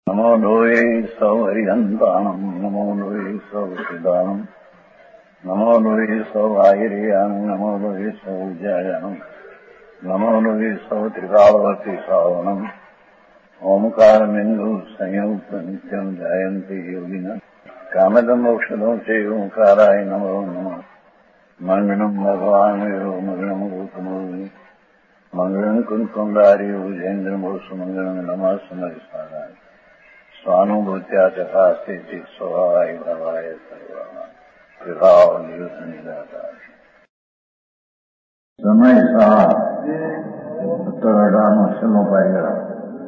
નમો લોહે સૌ હરિહંતાણમ નમો લોહે સૌ સિદ્ધાણમ નમો લોહે સૌ આયર્યાણમ નમો લોહે સૌ જયાણમ નમો લોહે સૌ ત્રિકાળવતી શ્રાવણમ ઓમકારમિંદુ સંયુક્ત નિત્યમ જાયંતિ યોગિના કામદમ મોક્ષદો છે ઓંકારાય નમો નમઃ મંગળમ ભગવાન વિરો મંગળમ ગૌતમોની મંગળમ કુંકુંડાર્યો જૈન્દ્રમોષ મંગળમ નમઃ સમરિસારાય સ્વાનુભૂત્યા ચકાસ્તે સ્વભાવાય ભાવાય સર્વા વિભાવ નિયુત નિરાકાર સમય 17-18 છેલ્લો પારિગ્રાફ.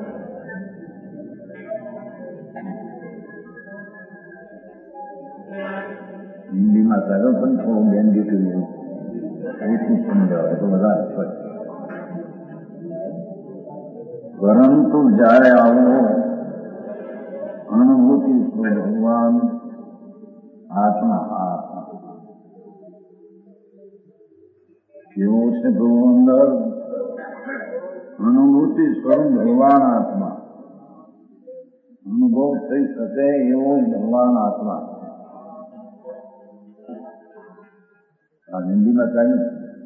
હિન્દીમાં ચાલો પણ થોડું બેન દીકરી અહીંથી સમજાવે તો વધારે સ્પષ્ટ. પરંતુ જયારે આવો અનુભૂતિ ભગવાન આત્મા કેવો છે તો અંદર અનુભૂતિ સ્વરૂપ ભગવાન આત્મા અનુભવ થઈ શકે એવો ભગવાન આત્મા. આ હિન્દીમાં ચાલી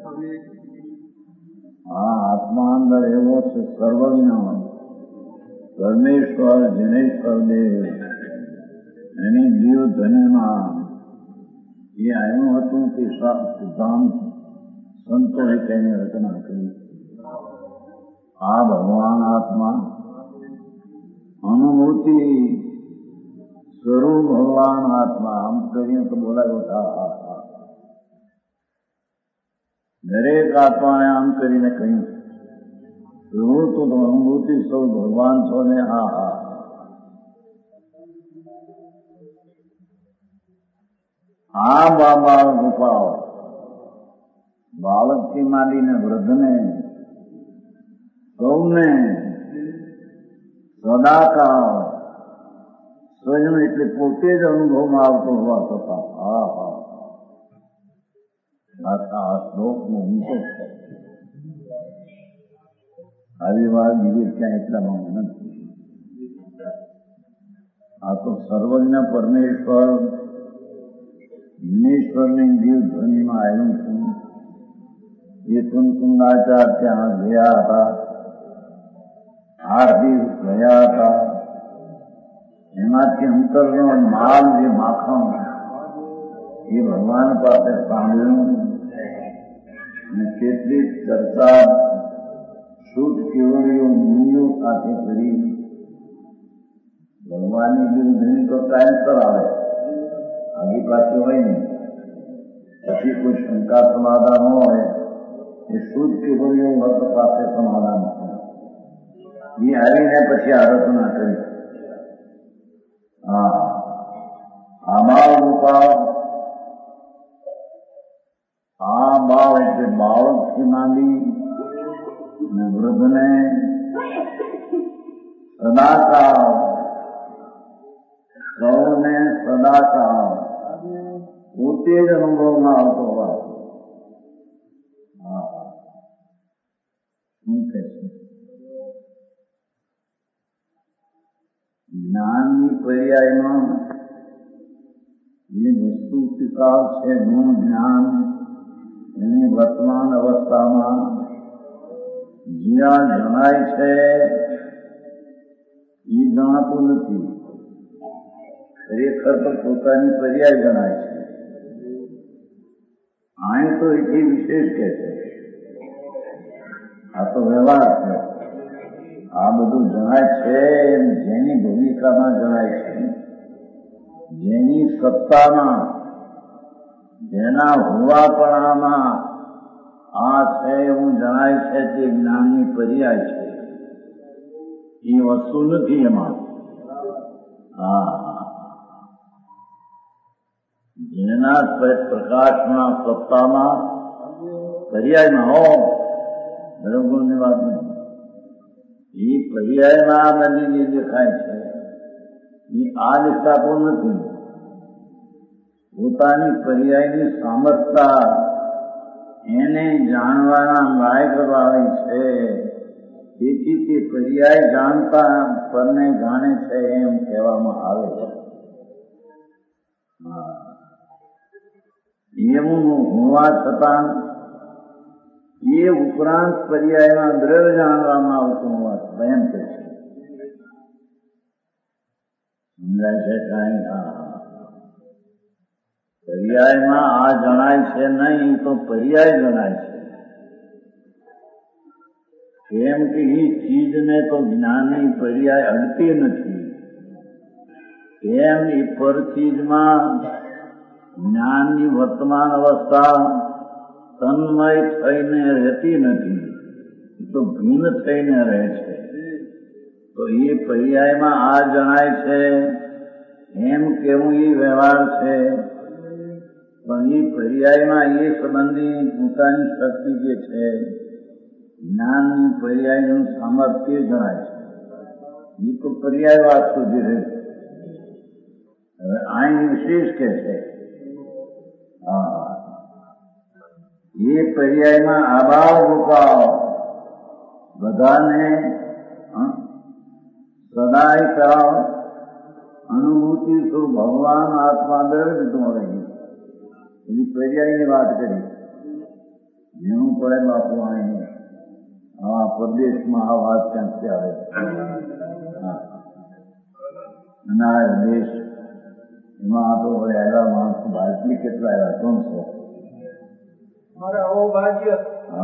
આ આત્મા અંદર એવો છે સર્વજ્ઞ પરમેશ્વર જનેશ્વર દેવ એની જીવ ધન્યમાં એ આવ્યું હતું કે સિદ્ધાંત સંતોએ તેની રચના કરી. આ ભગવાન આત્મા અનુભૂતિ સ્વરૂપ ભગવાન આત્મા આમ કરીને તો બોલાયો હતા. દરેક આત્માને આમ કરીને કહ્યું એવું તો અનુભૂતિ સૌ ભગવાન છો ને. આ બાબા ગોપાલ બાળકથી માંડીને વૃદ્ધને સૌને સદાકાળ સ્વયં એટલે પોતે જ અનુભવમાં આવતો હોવા છતાં આ શ્લોકનો ઊંચો છે. આવી વાત બીજી ક્યાં એટલામાં નથી. આ તો સર્વજ્ઞ પરમેશ્વર ઈશ્વરની જીવ ધ્વનિમાં આવ્યું છું. એ કુંકુંડાચાર ત્યાં ગયા હતા, 8 દિવસ ગયા હતા. એમાંથી અંતરનો માલ જે માખણ એ ભગવાન પાસે સાંભળ્યું અને કેટલીક ચર્ચા શુદ્ધ કેવળીઓ મુનિઓ સાથે કરી. ભગવાનની જીવધની તો ટાઈમસર આવે, આગી પાછી હોય નહીં. પછી કોઈ શંકા સમાધાન હોય એ શુદ્ધ કેવળીઓ ભક્ત પાસે સમાધાન છે. એ આવીને પછી આરાધના કરી. આમાં ગોપાલ આ બાળ એટલે બાળકથી માંડી અને વૃદ્ધને સદાકાળ સૌને સદાકાળ પોતે જ અનુભવમાં આવતો હોવા. શું કહે છે? જ્ઞાનની પર્યાયમાં જે વસ્તુ સ્વીકાર છે ગુણ જ્ઞાન એની વર્તમાન અવસ્થામાં જ્યાં જણાય છે એ જણાતું નથી. ખરેખર તો પોતાની પર્યાય જણાય છે. અહીં તો એટલી વિશેષ કે છે આ તો વ્યવહાર છે. આ બધું જણાય છે જેની ભૂમિકામાં જણાય છે, જેની સત્તામાં, જેના હોવાપણામાં આ છે એવું જણાય છે તે જ્ઞાનની પર્યાય છે. એ વસ્તુ નથી એમાં. જેના પ્રકાશમાં સત્તામાં પર્યાયમાં હો બરોબરની વાત નહીં. એ પર્યાયમાં બધી જે દેખાય છે એ આ દેખાતો નથી. પોતાની પર્યાયની સામર્થ્યતા એને જાણવાના લાયક વાળી છે તેથી તે પર્યાય જાણતા પરને જાણે છે એમ કહેવામાં આવે છે. એવું હોવા છતાં એ ઉપરાંત પર્યાયમાં દ્રવ્ય જાણવામાં આવતું હોવા છતાં એમ કહે છે. સમજાય છે કાંઈ? પર્યાયમાં આ જણાય છે નહીં તો પર્યાય જણાય છે. કેમ કે એ ચીજને તો જ્ઞાનની પર્યાય અડતી નથી. એમ એ પર ચીજમાં જ્ઞાનની વર્તમાન અવસ્થા તન્મય થઈને રહેતી નથી, તો ભિન્ન થઈને રહે છે. તો એ પર્યાયમાં આ જણાય છે એમ કેવું એ વ્યવહાર છે. પણ એ પર્યાયમાં એ સંબંધી પોતાની શક્તિ જે છે, જ્ઞાનની પર્યાયનું સામર્થ્ય જણાય છે. એ તો પર્યાય વાત સુધી રહે. હવે અહીં વિશેષ કે છે એ પર્યાયમાં અભાવ ભૂકાવ બધાને સદાય કરાવ અનુભૂતિ તો ભગવાન આત્મા દર્દ રહી. એની પર્યાયની વાત કરી. જેનું પડે બાપુ અહીં પ્રદેશમાં આ વાત ક્યાંથી આવે અને આ દેશ એમાં આ તો વડે આવ્યા માણસો ભારતીય કેટલા આવ્યા 300.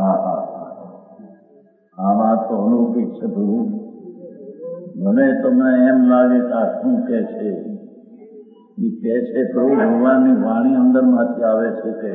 આ વાત તો અલૌકિક છે. બધું મને તમને એમ લાગે કે આ શું કે છે, એ કહે છે પ્રભુ ભગવાનની વાણી અંદર માંથી આવે છે કે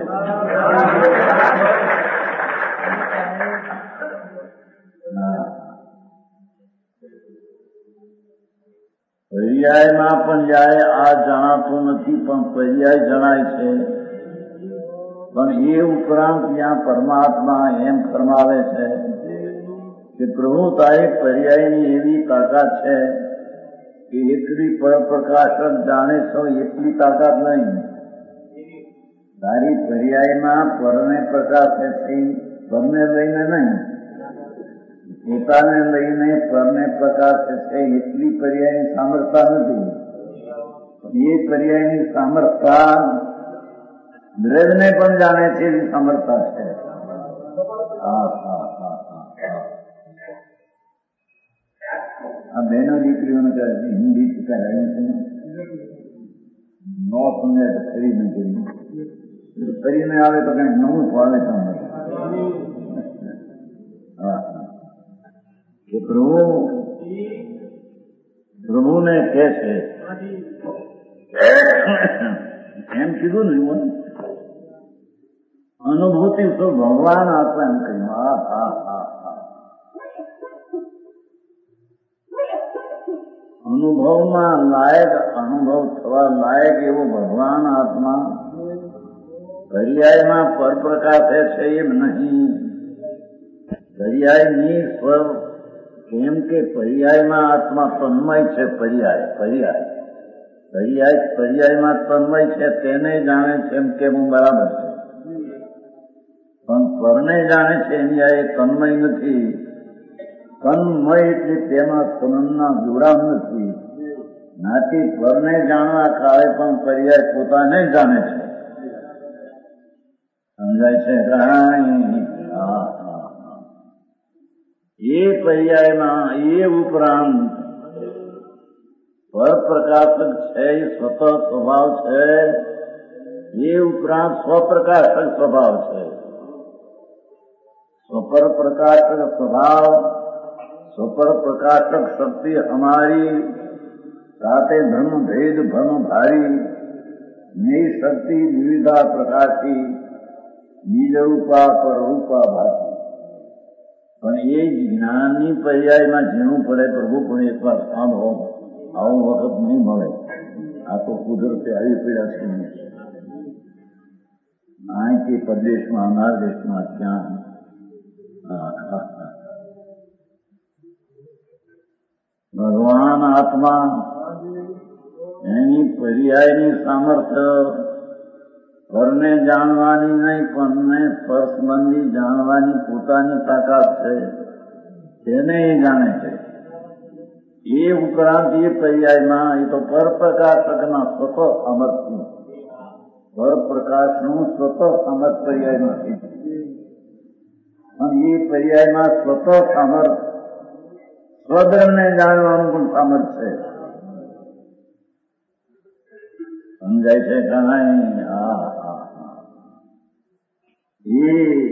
પર્યાયમાં પણ જાય આ જણાતું નથી, પણ પર્યાય જણાય છે. પણ એ ઉપરાંત ત્યાં પરમાત્મા એમ ફરમાવે છે કે પ્રભુ તારી પર્યાયની એવી તાકાત છે કે એકલી પરપ્રકાશક જાણે છો એટલી તાકાત નહીં. તારી પર્યાયમાં પરને પ્રકાશે છે, પરને લઈને નહીં, પોતાને લઈને પરને પ્રકાશે છે એટલી પર્યાયની સામર્થ્યતા નથી. એ પર્યાયની સામર્થ્યતા દ્રવ્યને પણ જાણે છે એવી સામર્થ્યતા છે. આ બહેનો દીકરીઓને કહે છે હિન્દી શીખાય છે, ન સમજાય તો ફરી ન કરી, ફરીને આવે તો કઈ નવું ફાવે તમને. કે પ્રભુને કહે છે એમ કીધું ને અનુભૂતિ તો ભગવાન આપે એમ કહ્યું. અનુભવમાં લાયક, અનુભવ થવા લાયક એવો ભગવાન આત્મા પર્યાયમાં પરપ્રકાશે છે એમ નહીં. પર્યાયની સ્વર કેમ કે પર્યાયમાં આત્મા તન્મય છે. પર્યાયમાં તન્મય છે તેને જાણે છે એમ કે હું બરાબર છે, પણ પરને જાણે છે એની આ તન્મય નથી. તન્મય એટલે તેમાં તનના જોડાણ નથી. નાથી પરને જાણવા કાળે પણ પર્યાય પોતાને જાણે છે. સમજાય છે? એ પર્યાયમાં એ ઉપરાંત પરપ્રકાશક છે, એ સ્વતઃ સ્વભાવ છે. એ ઉપરાંત સ્વપ્રકાશક સ્વભાવ છે. સ્વપર પ્રકાશક સ્વભાવ, સ્વપર પ્રકાશક શક્તિ અમારી સાથે ધર્મ ભેદ ભ્રમ ભારી ની શક્તિ વિવિધા પ્રકાશી બીજ રૂપા પર રૂપા ભાતી. પણ એ જ્ઞાનની પર્યાયમાં જેવું પડે પ્રભુ પણ એકવાર સાંભળો, આવો વખત નહીં મળે. આ તો કુદરતે આવી પીડા છે. અહીંથી પ્રદેશમાં અનાર દેશમાં ક્યાં ભગવાન આત્મા એની પર્યાયની સામર્થ્ય પરને જાણવાની નહીં, પણ સ્પર્શબંધી જાણવાની પોતાની તાકાત છે. તેને એ જાણે છે. એ ઉપરાંત એ પર્યાયમાં એ તો પરપ્રકાશકના સ્વતઃ સામર્થ્ય, પરપ્રકાશનું સ્વતઃ સામર્થ પર્યાયમાં છે. અને એ પર્યાયમાં સ્વતઃ સામર્થ સ્વધર્મને જાણવાનું પણ સામર્થ છે. સમજાય છે કાંઈ? એ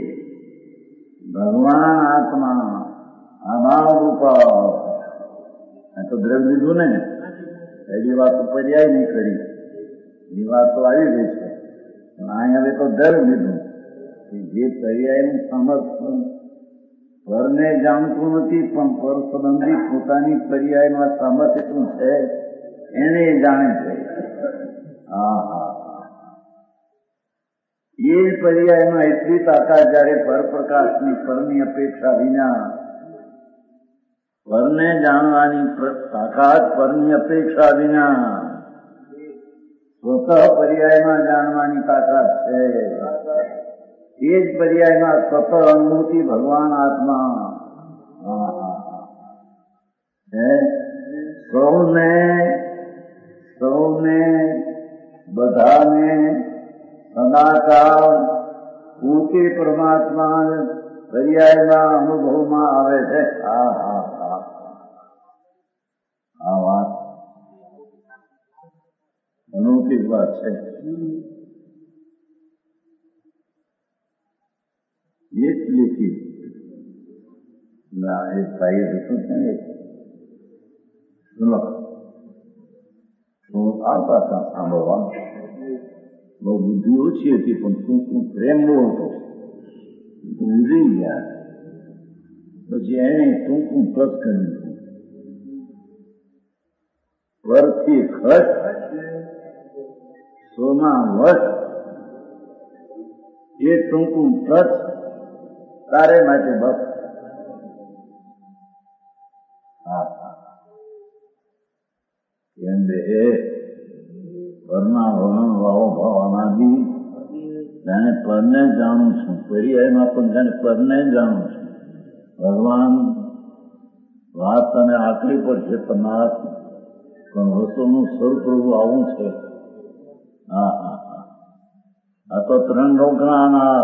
ભગવાન આત્મા અભાવ રૂપા તો દ્રવ્ય લીધું ને, એવી વાત તો પર્યાય નહીં કરી, એ વાત તો આવી ગઈ છે. પણ અહીં હવે તો દ્રવ્ય લીધું કે જે પર્યાયનું સમર્થન પરને જાણતું નથી, પણ પર સંબંધી પોતાની પર્યાયમાં સામર્થ્ય શું છે એને જાણે છે. એ પર્યાયમાં એટલી તાકાત જયારે પરપ્રકાશની પરની અપેક્ષા વિના પરને જાણવાની તાકાત પરની અપેક્ષા વિના સ્વતઃ પર્યાયમાં જાણવાની તાકાત છે. એ જ પર્યાયમાં સ્વતઃ અનુભૂતિ ભગવાન આત્મા સૌને બધાને સદાકાળ પૂરતી પરમાત્મા પર્યાયના અનુભવમાં આવે છે. આ વાત અનૌકિક વાત છે. એટલી એક ભાઈ હતું છે ને, આવતા હતા સાંભળવા. બહુ બુદ્ધિ ઓછી હતી, પણ ટૂંકું પ્રેમ બહુ હતો. ઉજળી ગયા પછી એને ટૂંકું ટચ કર્યું. પરથી ખર્ચ સોના વર્ષ એ ટૂંકું ટચ તારે માટે બસ. કેમ બે પરના વલણ વાવો ભાવ અનાદિ જાણે પરને જાણું છું, પર્યાયમાં પણ જાણે પરને જાણું છું. ભગવાન વાત તને આકરી પડશે પણ વસ્તુનું સ્વરૂપ આવું છે. આ તો ત્રણ રોકણાના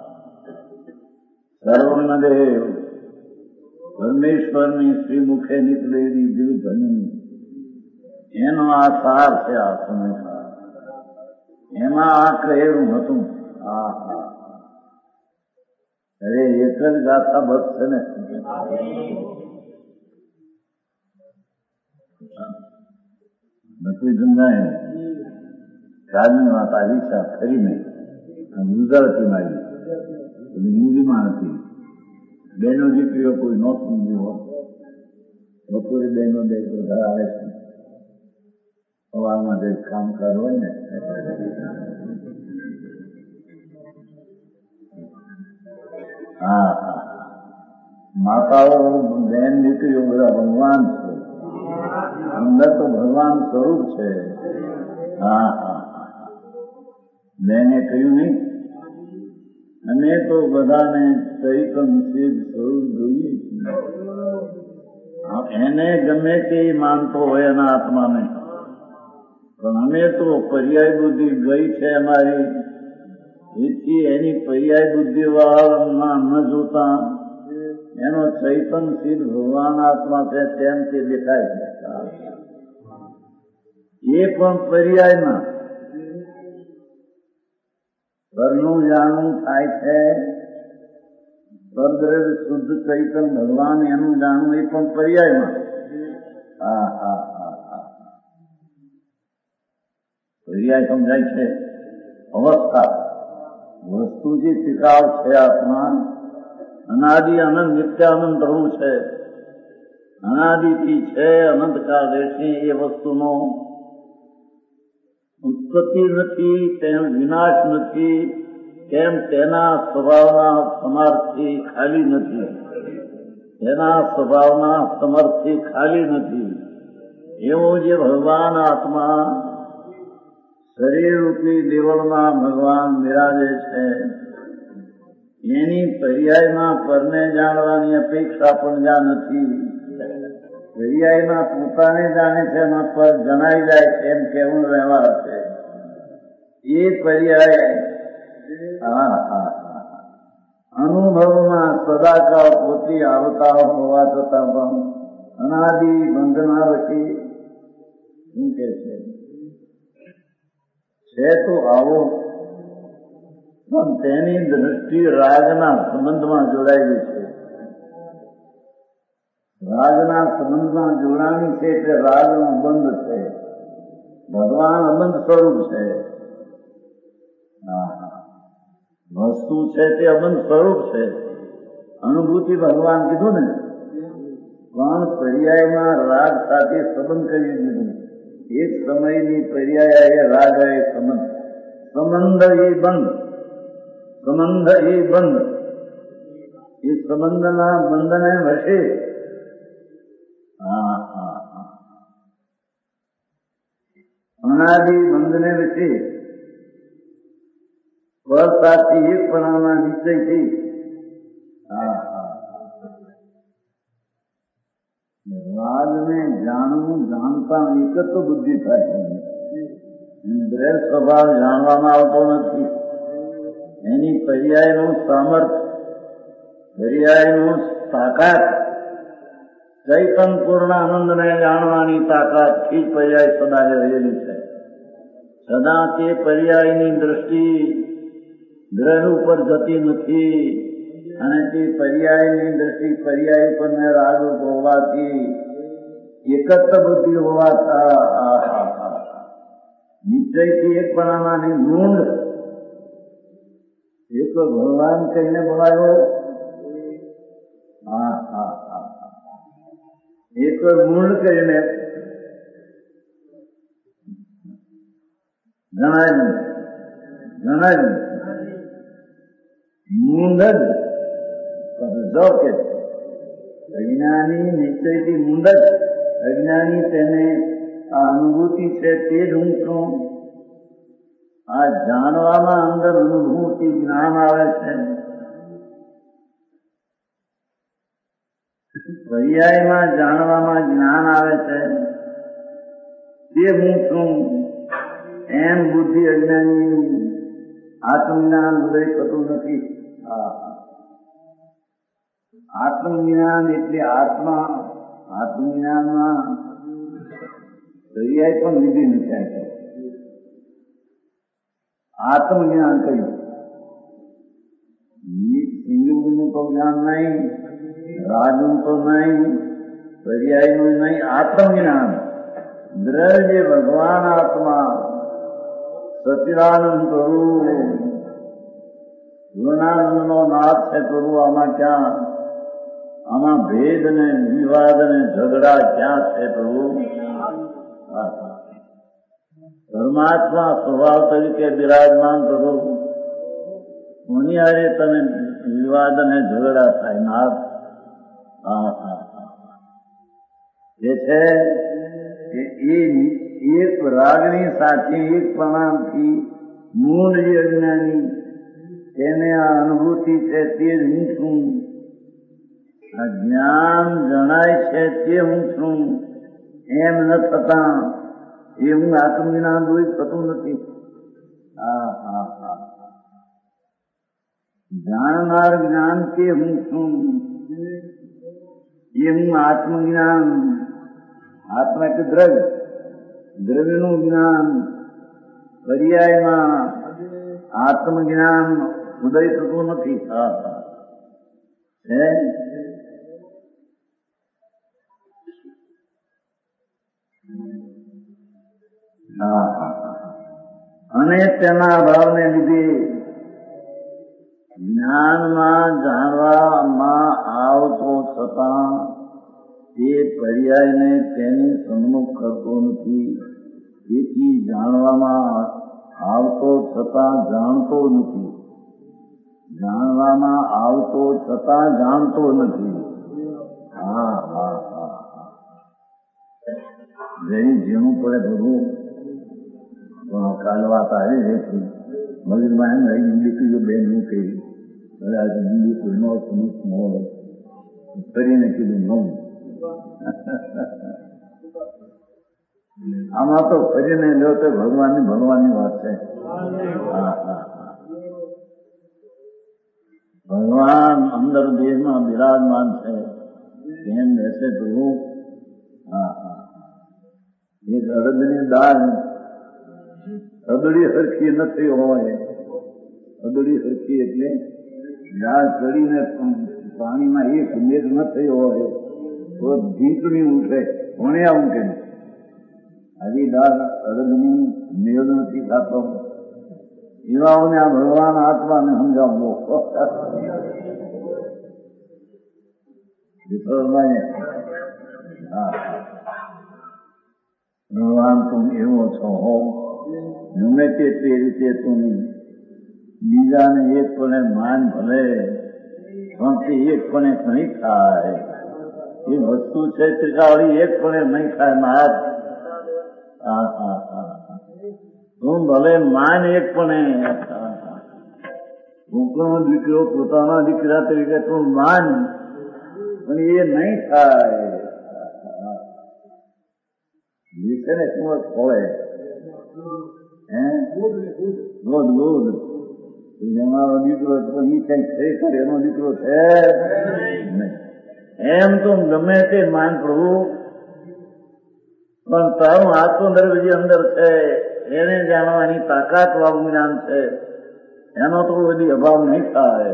સર્વદેવ પરમેશ્વરની શ્રી મુખે નીકળેલી દિલધની એનો આ સાર છે. આ સમય સાર એમાં આ કહેલું હતું. અરે એક જ ગાથા બસ છે ને. નથી સમજાય. રાજની વાત આવી છે ખરીને ગુજરાતીમાં આવી, હિન્દીમાં નથી. બહેનો દીકરીઓ કોઈ ન સમજ્યું હોય, બપોરે બહેનો બે ઘર આવે છે, સવારમાં જે કામકાજ હોય ને માતાઓ બહેન દીકરીઓ બધા ભગવાન છે. અંદર તો ભગવાન સ્વરૂપ છે. મેને કહ્યું નહીં, અમે તો બધાને ચૈતન સિદ્ધ સ્વરૂપ જોઈએ છીએ. એને ગમે તે માનતો હોય એના આત્માને, પણ અમે તો પર્યાય બુદ્ધિ ગઈ છે અમારી, એથી એની પર્યાય બુદ્ધિ વાળામાં ન જોતા એનો ચૈતન સિદ્ધ ભગવાન આત્મા છે તેમ તે દેખાય છે. એ પણ પર્યાયમાં પરનું જાણવું થાય છે. પરદ્રવ્ય શુદ્ધ ચૈતન ભગવાન એનું જાણવું એ પણ પર્યાયમાં. પર્યાય સમજાય છે. અવસ્થા વસ્તુ જે ટિકાવ છે આત્મા અનાદિ અનંત નિત્યાનંદ રહું છે. અનાદિથી છે, અનંતકાળ રહેશે. એ વસ્તુનો ઉત્પત્તિ નથી, તેમ વિનાશ નથી, તેમ તેના સ્વભાવના સમર્થથી ખાલી નથી. તેના સ્વભાવના સમર્થથી ખાલી નથી. એવો જે ભગવાન આત્મા શરીર રૂપી દેવળમાં ભગવાન બિરાજે છે એની પર્યાયમાં પરને જાણવાની અપેક્ષા પણ જ્યાં નથી. પર્યાયમાં પોતાને જાણે છે, એમાં પર જણાઈ જાય છે એમ કેવું વ્યવહાર છે. એ પર્યાય અનુભવમાં સદાકાળ પોતે આવતા હોવા છતાં પણ અનાદિ બંધનાવતી શું કે છે તો આવો, પણ તેની દ્રષ્ટિ રાગના સંબંધમાં જોડાયેલી છે. રાગના સંબંધમાં જોડાણી છે એટલે રાગનો બંધ છે. ભગવાન અબંધ સ્વરૂપ છે. વસ્તુ છે તે અબંધ સ્વરૂપ છે. અનુભૂતિ ભગવાન કીધું ને, પણ પર્યાયમાં રાગ સાથે સંબંધ કરી દીધું. એક સમયની પર્યાય એ રાગ એ સંબંધ, સંબંધ એ બંધ, સંબંધ એ બંધ. એ સંબંધના બંધને વશે અનાદિ બંધને વચ્ચે વરસાદથી એક પણાના નિશ્ચયથી રાગને જાણવું, જાણતા એક જ તો બુદ્ધિ થાય છે. દ્રઢ સ્વભાવ જાણવામાં આવતો નથી. એની પર્યાયનું સામર્થ્ય, પર્યાયનું તાકાત, ચૈતન પૂર્ણ આનંદને જાણવાની તાકાત થી પર્યાય સદા રહેલી છે. સદા તે પર્યાયની દ્રષ્ટિ દ્રઢ ઉપર જતી નથી. અને તે પર્યાયની દ્રષ્ટિ પર્યાય પર રાગ હોવાથી એકત્ર બુદ્ધિ હોવા નિશ્ચયથી એક પણાની મૂંડ એક ભગવાન કહીને બોલાયો. એક મૂળ કરીને જણાવ્યું મૂંડ જ કે અજ્ઞાની નિશ્ચયથી મૂંડ જ, અજ્ઞાની તેને આ અનુભૂતિ છે તે જ હું છું. આ જાણવામાં અંદર અનુભૂતિ જ્ઞાન આવે છે. પર્યાયમાં જાણવામાં જ્ઞાન આવે છે તે હું છું એમ બુદ્ધિ અજ્ઞાની આત્મજ્ઞાન ઉદય થતું નથી. આત્મજ્ઞાન એટલે આત્મા, આત્મજ્ઞાનમાં પર્યાય પણ લીધી નથી. આત્મજ્ઞાન કહ્યું, સિંગનું તો જ્ઞાન નહીં, રાજનું તો નહીં, પર્યાયનું નહીં, આત્મજ્ઞાન દ્રઢ જે ભગવાન આત્મા સચિદાનંદ પ્રભુ, પૂર્ણાનંદનો નાથ છે પ્રભુ. આમાં ક્યાં, આમાં ભેદ ને વિવાદ ને ઝઘડા ક્યાં છે પ્રભુ? પરમાત્મા સ્વભાવ તરીકે બિરાજમાન પ્રભુ, કોની હારે તને વિવાદ અને ઝઘડા થાય નાથ? જે છે કે એ એક રાગની સાથે એક પ્રમાણથી મૂળ જે અજ્ઞાની તેને આ અનુભૂતિ છે તે જ હું છું. આ જ્ઞાન જણાય છે તે હું છું એમ ન થતા એ હું આત્મજ્ઞાન દૂર થતું નથી. જાણનાર જ્ઞાન કે હું છું એ હું આત્મજ્ઞાન, આત્મા એટલે દ્રવ્ય, દ્રવ્યનું જ્ઞાન પર્યાયમાં આત્મજ્ઞાન ઉદય થતું નથી. અને તેના અભાવને લીધે જ્ઞાનમાં જાણવામાં આવતો છતાં તે પર્યાયને તેની સન્મુખ કરતો નથી. તેથી જાણવામાં આવતો છતાં જાણતો નથી, જાણવામાં આવતો છતાં જાણતો નથી. જેનું પડે બધું કાલ વાત આવી રહી છે મગજમાં એમ રહી નીકળ્યું બે નું કહી કદાચ હિન્દી કોઈનો સમજ ન હોય કરીને કીધું ન. આમાં તો ફરીને લો તો ભગવાનની વાત છે. હા હા હા, ભગવાન અંદર દેહમાં બિરાજમાન છે. કેમ બેસે પ્રભુ? હા હા, એક અડદની દાળ અદડી સરખી નથી હોય. અદડી સરખી એટલે દાળ ચડીને પાણીમાં એક મેઘ ન થયો હોય તો ઢીંચણી ઉઠે, કોણે આવું કે આવી દાળ અડદની મેળ નથી થતો. એવાઓને આ ભગવાન આત્માને સમજાવવો. ભગવાન તું એવો છો હો, ગમે તે રીતે તું બીજાને એક કોને માન ભલે પણ તે એક કોને નહીં થાય. એ વસ્તુ છે ત્રિકાળી એક કોને નહીં થાય મહારાજ. હા હા હા, તું ભલે માન એક કોને, ભૂખનો દીકરો પોતાના દીકરા તરીકે તું માન, પણ એ નહીં થાય. છે ને શું ખોળે ગોદ અમારો દીકરો પછી કઈ ખરેખર એનો દીકરો છે નહીં. એમ તો ગમે તે માન પ્રભુ, પણ તારું આત્મદર્વ જે અંદર છે એને જાણવાની તાકાત વાળું જ્ઞાન છે. એનો તો બધી અભાવ નહીં થાય.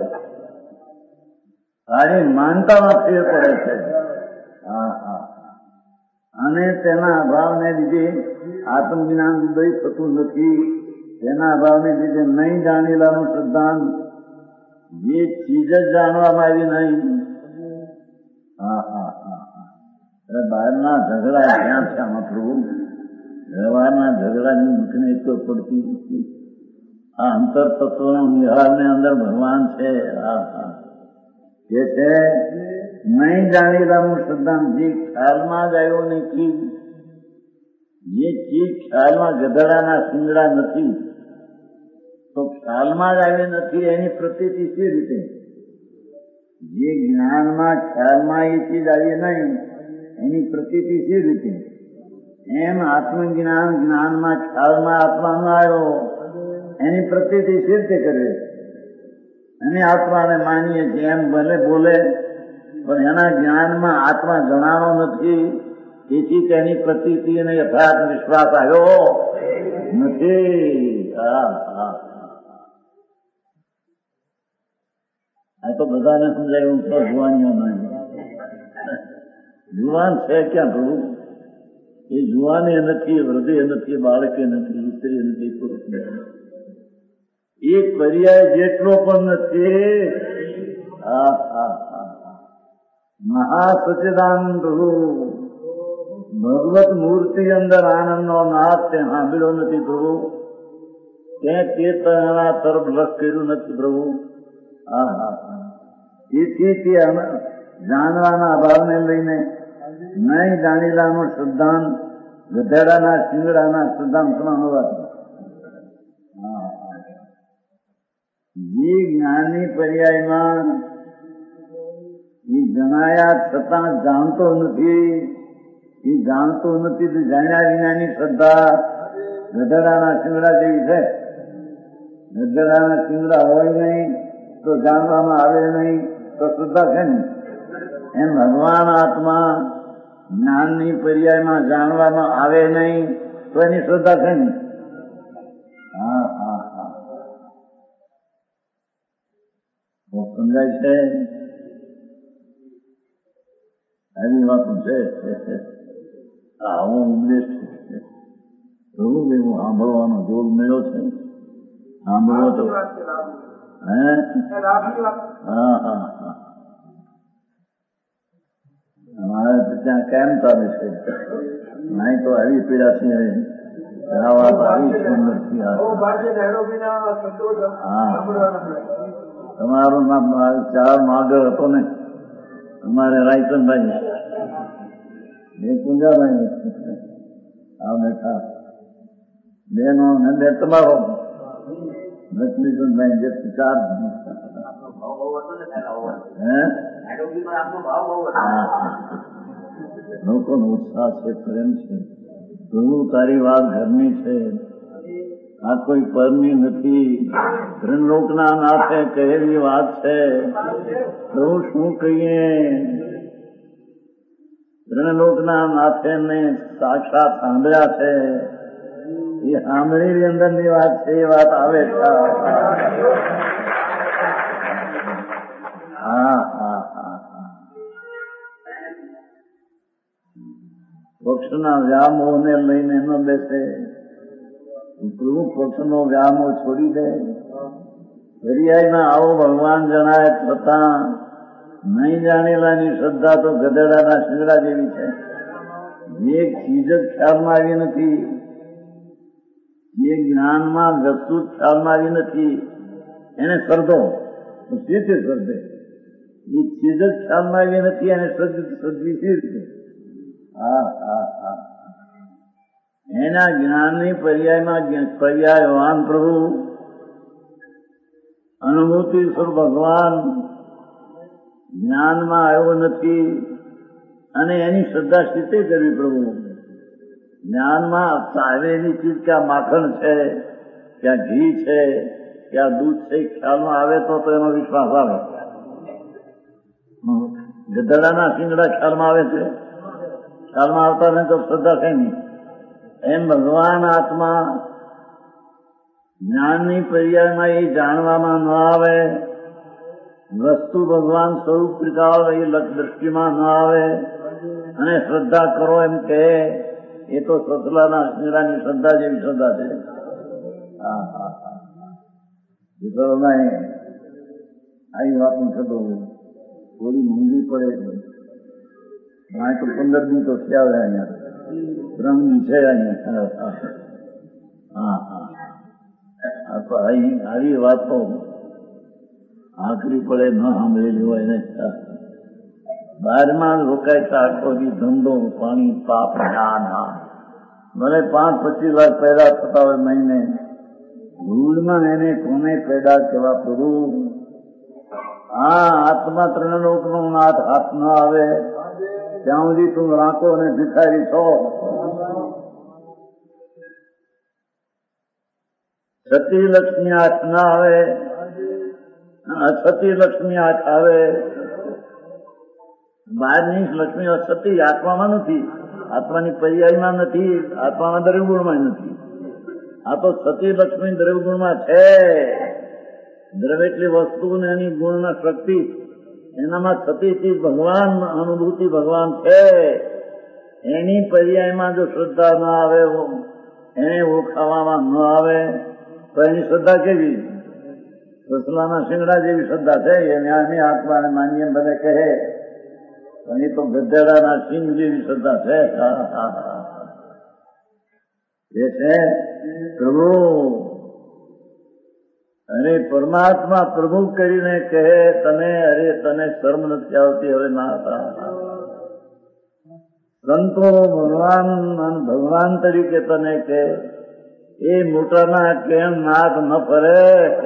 તારી માનતામાં ફેર પડે છે. હા હા, અને તેના અભાવને લીધે આત્મજ્ઞાન ઉદય થતું નથી. તેના અભાવને લીધે નહીં જાણેલાનું સિદ્ધાંત, જે ચીજ જ જાણવામાં આવી નહીં. હા હા હા, બહારના ઝઘડા ક્યાં છે આમાં પ્રભુ? વ્યવહારના ઝઘડાની મુખને તો પડતી નથી. આ અંતર તત્વનો નિહાળને અંદર ભગવાન છે. હા હા, જે છે નહીં જાણેલાનું સિદ્ધાંત, જે ખ્યાલમાં જ આવ્યો નથી. જે ચીજ ખ્યાલમાં ગધેડાના શિંગડા નથી તો ખ્યાલમાં જ આવી નથી, એની પ્રતીતિ સી રીતે? જે જ્ઞાનમાં ખ્યાલમાં એ ચીજ આવી નહીં એની પ્રતીતિ સી રીતે? એમ આત્મજ્ઞાન જ્ઞાનમાં ખ્યાલમાં આત્માનો આવ્યો એની પ્રતીતિ સી રીતે કરે? અને આત્માને માનીએ છીએ એમ ભલે બોલે, પણ એના જ્ઞાનમાં આત્મા જણાવો નથી. તેથી તેની પ્રતીતિ અને યથાર્થ વિશ્વાસ આવ્યો નથી. હા હા, આ તો બધાને સમજાયું તો જુવાનીઓ નહીં. જુવાન છે ક્યાં પ્રભુ? એ જુવાને નથી, હૃદય નથી, બાળકે નથી, સ્ત્રી નથી, પુરુષ નથી. એક પર્યાય જેટલો પણ નથી. હા હા હા, મહાસચિદાનંદ પ્રભુ ભગવત મૂર્તિ અંદર આનંદનો નાદ તે સાંભળ્યો નથી પ્રભુ. તે ચેતના તરફ લક્ષ કર્યું નથી પ્રભુ. હા હા હા, તેથી તે જાણવાના અભાવને લઈને નહીં જાણેલાનો સિદ્ધાંત ગધેડાના શિંગડાના સિદ્ધાંતમાં હોવાથી જે જ્ઞાનની પર્યાયમાં એ જણાયા છતાં જાણતો નથી. એ જાણતો નથી તો જાણ્યા વિનાની શ્રદ્ધા ગધેડાના શિંગડા જેવી છે. ગધેડાના શિંગડા હોય નહીં તો જાણવામાં આવે નહીં તો શ્રદ્ધા છે ને. એમ ભગવાન આત્મા જ્ઞાનની પર્યાયમાં જાણવામાં આવે નહીં તો એની શ્રદ્ધા છે ને. હા હા હા, સમજાય છે? આવી વાતો છે. આવો ઉપદેશ પ્રભુ એવું સાંભળવાનો જોગ મળ્યો છે. સાંભળો તો હે? હા હા હા, અમારે ત્યાં કેમ ચાલે છે? નહીં તો આવી પીડા છે. તમારું નામ ચાર માગર હતો ને અમારે રાયચંદભાઈ બે કુંજાભાઈ આ બેઠા બેનો ને બે તમારો લક્ષ્મીચંદભાઈ જે ચાર લોકોનો ઉત્સાહ છે, પ્રેમ છે. પ્રભુ તારી વાત ઘરની છે, આ કોઈ પરની નથી. ત્રિલોકના નાથે કહેલી વાત છે. પ્રભુ શું કહીએ? ત્રિલોકના નાથે ને સાક્ષાત સાંભળ્યા છે. એ સાંભળેલી અંદરની વાત છે, એ વાત આવે છે. હા હા હા હા. પક્ષના વ્યામોહને લઈને ન બેસે. પ્રભુ પક્ષનો વ્યામોહ છોડી દે. દરિયામાં આવો ભગવાન જણાય છતાં નહીં જાણેલાની શ્રદ્ધા તો ગધેડાના શિંગડા જેવી છે. જે ચીજ જ ખ્યાલમાં આવી નથી, જે જ્ઞાનમાં વસ્તુ ખ્યાલમાં આવી નથી, એને શ્રદ્ધો રીતે શ્રદ્ધે. એ ચીજ જ ખ્યાલમાં આવી નથી, એને શ્રદ્ધી રીતે. હા હા હા. એના જ્ઞાનની પર્યાયમાં પર્યાયવાન પ્રભુ, અનુભૂતિ સ્વરૂપ ભગવાન જ્ઞાનમાં આવ્યો નથી, અને એની શ્રદ્ધા સ્થિતિ કરવી. પ્રભુ જ્ઞાનમાં આવેલી ચીજ ક્યાં માખણ છે, ક્યાં ઘી છે, ક્યાં દૂધ છે, ખ્યાલમાં આવે તો એનો વિશ્વાસ આવે. ગધેડાના શિંગડા ખ્યાલમાં આવે છે, ખ્યાલમાં આવતા નહીં તો શ્રદ્ધા છે નહીં. એમ ભગવાન આત્મા જ્ઞાનની પર્યાયમાં એ જાણવામાં ન આવે, વસ્તુ ભગવાન સ્વરૂપ ત્રિકાળ એ દ્રષ્ટિમાં ન આવે, અને શ્રદ્ધા કરો એમ કહે, એ તો સસલાના શિંગડાની શ્રદ્ધા જેવી શ્રદ્ધા છે. હા હા હા. આવી વાતનું થતો થોડી મોંઘી પડે. તો 15 દી તો થયા હોય અહીંયા, 3 દી છે અહીંયા. હા હા. આવી વાતો આખરી પડે ન સાંભળેલી હોય ને. 12માં રોકાય તો આખો દી ધંધો પાણી પાપ જ્ઞાન. ભલે 5-25 લાખ પેદા થતા હોય મહિને, ભૂલમાં એને કોને પેદા કેવા? પ્રભુ આ આત્મા ત્રિલોકનો નાથ હાથ ન આવે ત્યાં સુધી તું રાંકો અને ભિખારી છો. સતી લક્ષ્મી હાથ ના આવે, અસતી લક્ષ્મી હાથ આવે. બહારની લક્ષ્મી અસતી આત્મામાં નથી, આત્માની પર્યાયમાં નથી, આત્મામાં દ્રવ્યગુણમાં નથી. આ તો સતી લક્ષ્મી દ્રવ્યગુણમાં છે. દ્રવ્ય એટલી વસ્તુ ને એની ગુણના શક્તિ, એનામાં સતીથી ભગવાન અનુભૂતિ ભગવાન છે. એની પર્યાયમાં જો શ્રદ્ધા ન આવે, એને ઓળખાવામાં ન આવે તો એની શ્રદ્ધા કેવી? સસલાના શિંગડા જેવી શ્રદ્ધા છે. એને આની આત્માને માન્ય ભલે કહે, પણ એ તો ગધેડાના સિંહ જેવી શ્રદ્ધા છે. એ છે પ્રભુ. અને પરમાત્મા પ્રભુ કરીને કહે, તને તને શરમ નથી આવતી? હવે ના સંતો ભગવાન તરીકે તને કહે, એ મોટાના કેમ નાક ન ફરે?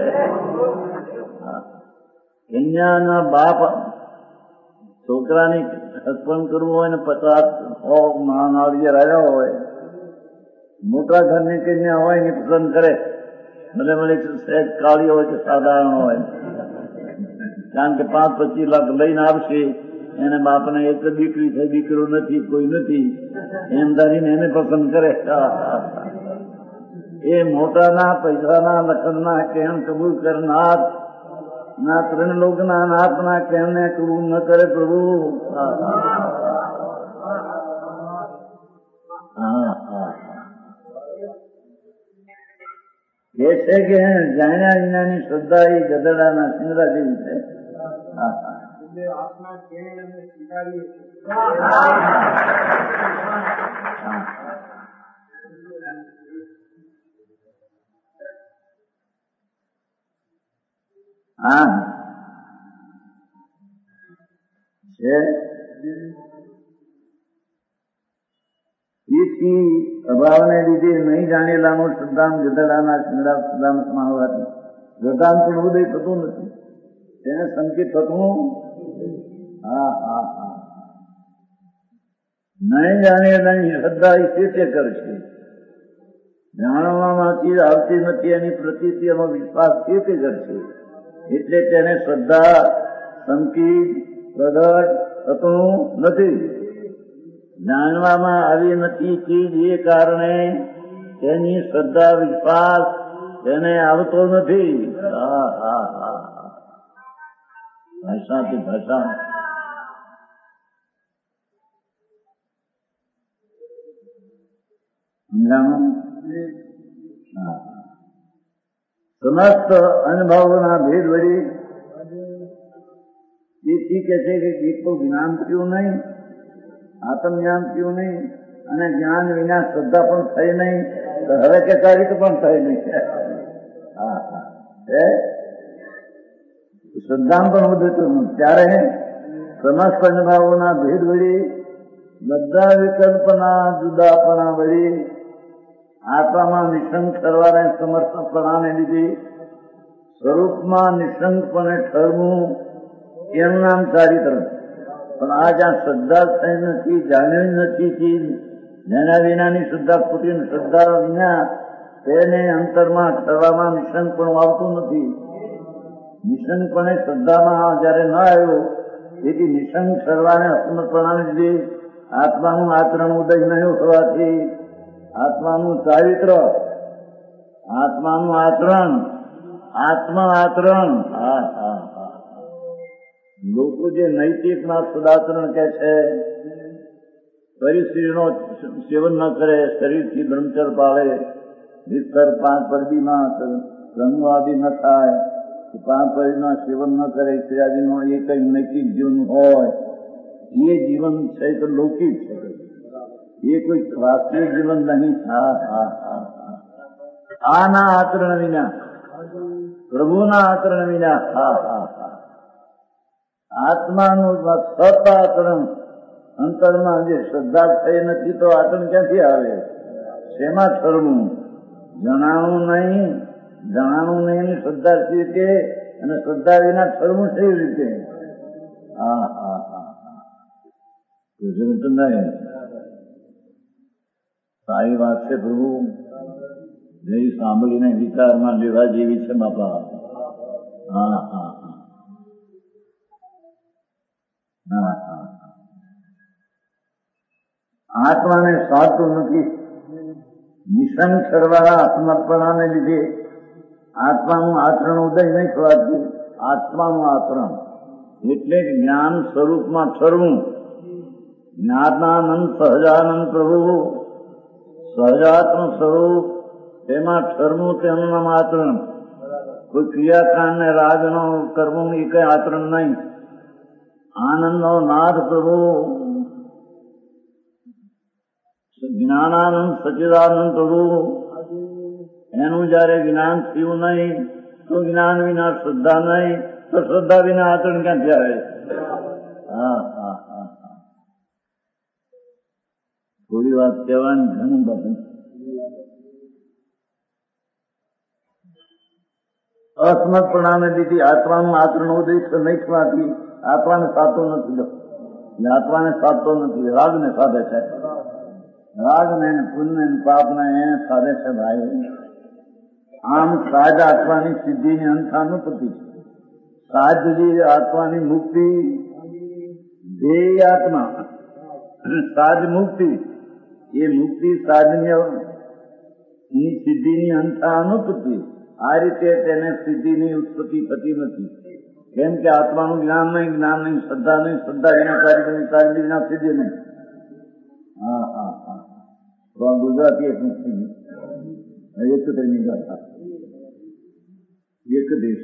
કન્યાના બાપ છોકરાની હસપણ કરવું હોય ને 50 નાળિયેર આવ્યા હોય, મોટા ઘરની કન્યા હોય ને પસંદ કરે, ભલે ભલે સહેજ કાળી હોય કે સાધારણ હોય, કારણ કે 5-25 લાખ લઈને આવશે. એને બાપને એક દીકરી છે, દીકરો નથી, કોઈ નથી, એમ ધારીને એને પસંદ કરે. એ મોટાના પૈસાના લખનના કેમ કબૂલ કરનાર ના ત્રિલોકના નાથના કેમને કબૂલ ન કરે? પ્રભુ એ છે કે જાણ્યા વિનાની શ્રદ્ધા એ ગધેડાના શિંગડા જેવી છે. હા છે. તેથી અભાવને લીધે નહીં જાણેલાનું શ્રદ્ધામ ગધેડાના શિંગડા શ્રદ્ધામ સમાવવાથી શ્રદ્ધામ પણ ઉદય થતું નથી. તેને સંકિત થતું હા હા હા નહીં જાણીએ નહીં શ્રદ્ધા એ તે કરશે. જાણવામાંથી આવતી નથી એની પ્રતીતિ એનો વિશ્વાસ તે કરશે. એટલે તેને શ્રદ્ધા સંકિત પ્રગટ થતું નથી. જાણવામાં આવી નથી ચીજ એ કારણે તેની શ્રદ્ધા વિશ્વાસ તેને આવતો નથી. હા હા હા ભાષાથી ભાષા સમસ્ત અનુભવોના ભેદ વળી તેથી કે છે કે એક તો જ્ઞાન થયું નહીં, આત્મજ્ઞાન થયું નહીં, અને જ્ઞાન વિના શ્રદ્ધા પણ થઈ નહીં, તો હવે કે સારી તો પણ થઈ નહીં. હા હા શ્રદ્ધા પણ વધતું ત્યારે સમસ્ત અનુભવોના ભેદ વળી બધા વિકલ્પના જુદાપણા વળી આત્મામાં નિશંક કરવાને સમર્થપણાને લીધે સ્વરૂપમાં નિશંકપણે ઠરવું એનું નામ ચારિત્ર. પણ આ જ્યાં શ્રદ્ધા થઈ નથી, જાણવી નથી ચીજ, જેના વિનાની શ્રદ્ધા ખોટી, શ્રદ્ધા વિના તેને અંતરમાં ઠરવામાં નિશંકપણું આવતું નથી. નિશંકપણે શ્રદ્ધામાં જયારે ન આવ્યો તેથી નિશંક ઠરવાને અસમર્પણાને લીધે આત્માનું આચરણ ઉદય નહીં થવાથી આત્માનું ચારિત્ર, આત્માનું આચરણ, આત્મા આચરણ. હા હા હા લોકો જે નૈતિકમાં સદાચરણ કે છે, પરિસ્થિતિનો સેવન ન કરે, શરીરથી બ્રહ્મચર્ય પાળે, વિસ્તર 5 પરબીમાં રંગવાદી ન થાય, 5 પરબીમાં સેવન ન કરે, ઇત્યાદિનો એ કઈ નૈતિક જીવન હોય એ જીવન છે તો લૌકિક છે, એ કોઈ વાસ્તવિક જીવન નહીં. હા હા હા આના આચરણ વિના, પ્રભુના આચરણ વિના, હા હા હા આત્માનું સત આચરણ અંતરમાં જે શ્રદ્ધા થઈ નથી તો આચરણ ક્યાંથી આવે? શેમાં ઠરવું? જણાવું નહીં, જણાવું નહીં શ્રદ્ધા સી રીતે, અને શ્રદ્ધા વિના ઠરવું કેવી રીતે? હા હા હા નહીં. સારી વાત છે પ્રભુ, જે સાંભળીને વિચારમાં લેવા જેવી છે બાપા. હા હા હા હા આત્માને સાચું નથી. નિશંક સર્વાના સમર્પણાને લીધે આત્માનું આચરણ ઉદય નહીં થવાથી આત્માનું આચરણ એટલે જ્ઞાન સ્વરૂપમાં ઠરવું. જ્ઞાનાનંદ સહજાનંદ પ્રભુ સહજાત્મ સ્વરૂપ તેમાં ઠરવું તેનું નામ આચરણ. કોઈ ક્રિયાકાંડ ને રાગનો કરવું એ કઈ આચરણ નહીં. આનંદનો નાદ પ્રભુ જ્ઞાનાનંદ સચિદાનંદ પ્રભુ એનું જયારે જ્ઞાન થયું નહીં તો જ્ઞાન વિના શ્રદ્ધા નહીં, તો શ્રદ્ધા વિના આચરણ ક્યાંથી આવે? હા હા હા થોડી વાત કહેવાની ઘણું બધું. અસમર્પણાને લીધી આત્માનું આચરણ ઉદય નહીં થવાથી આત્માને સાધતો નથી. આત્માને સાધતો નથી, રાગને સાધે છે. રાગને પુણ્ય પાપને એને સાધે છે ભાઈ. આમ સાજ આત્માની સિદ્ધિની અંતાનુપતિ છે. સાજજી આત્માની મુક્તિ, ધ્યેય આત્મા સાજ મુક્તિ, એ મુક્તિ સાજની સિદ્ધિની અંતાનુપતિ. આ રીતે તેને સિદ્ધિની ઉત્પત્તિ થતી નથી. કેમ કે આત્માનું જ્ઞાન નહીં, જ્ઞાન નહીં શ્રદ્ધા નહીં, શ્રદ્ધા વિના કાર્ય વિના સિદ્ધિ નહીં. હા હા હા તો આ ગુજરાતી એક મુક્તિ એક તેની ગાથા, એક દેશ.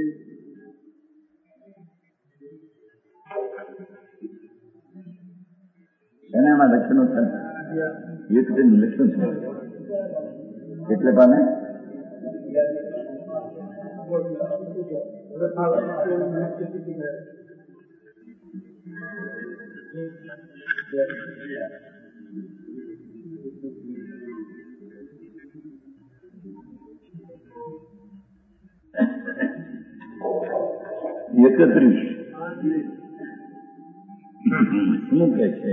એને એમાં લક્ષણો છે, એક તેની લક્ષણ છે. એટલે પાને 33 શું કે છે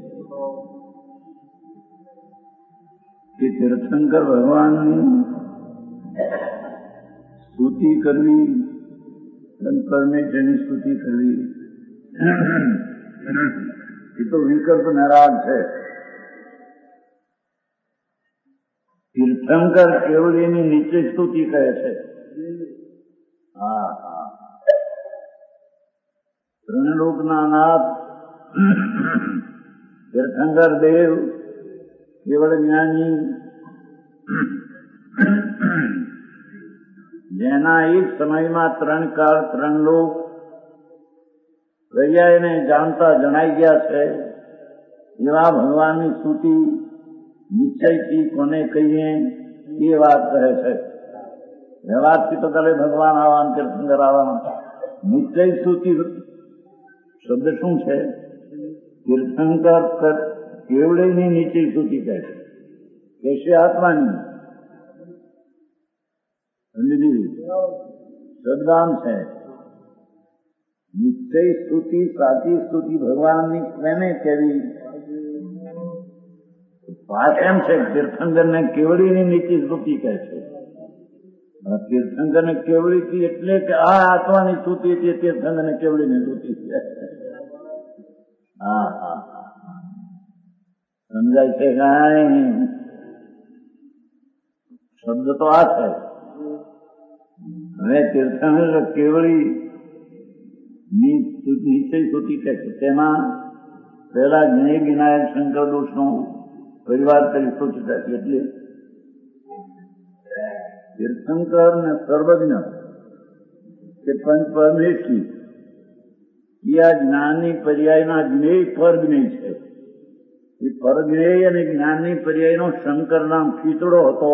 કે તીર્થંકર ભગવાનની સ્તુતિ કરવી, જેની સ્તુતિ કરવી એ તો વિકલ્પ નારાજ છે. તીર્થંકર કેવડીની નીચે સ્તુતિ કહે છે. હા હા, ત્રણલોકના નાથ તીર્થંકર દેવ કેવળ જ્ઞાની, જેના એક સમયમાં 3 કાળ 3 લોક પર્યાયને જાણતા જણાઈ ગયા છે, એવા ભગવાનની સ્તુતિ નિશ્ચયથી કોને કહીએ એ વાત કહે છે. વ્યવહારથી તો કાલે ભગવાન આવવાના, તીર્થંકર આવવાના. નિશ્ચય સ્તુતિ શબ્દ શું છે? તીર્થંકર કેવડેની નીચે સ્તુતિ કહે છે, કહેશે આત્માની. સદગામ છે. નિશ્ચય સ્તુતિ, સાચી સ્તુતિ ભગવાનની કોને કેવી? વાત એમ છે, તીર્થંકરને કેવડીની નીચે સ્તુતિ કહે છે. તીર્થંકરને કેવડીથી એટલે કે આ આત્માની સ્તુતિ હતી, તીર્થંકરને કેવડીની સ્તુતિ છે. હા હા હા, સમજાય છે? કાંઈ શબ્દ તો આ છે. હવે તીર્થંકર કેવડી નીચે સ્તુતિ કહે છે. તેમાં પહેલા જ્ઞેય વિનાયક શંકર દોષનો પરિવાર કરી સ્તુતિ થાય છે. એટલે તીર્થંકર ને સર્વજ્ઞ કે પંચ પરમેશ્વરી એ આ જ્ઞાનની પર્યાયના જ્ઞેય પરજ્ઞેય છે. એ પરજ્ઞેય અને જ્ઞાનની પર્યાયનો શંકર નામ ખીચડો હતો.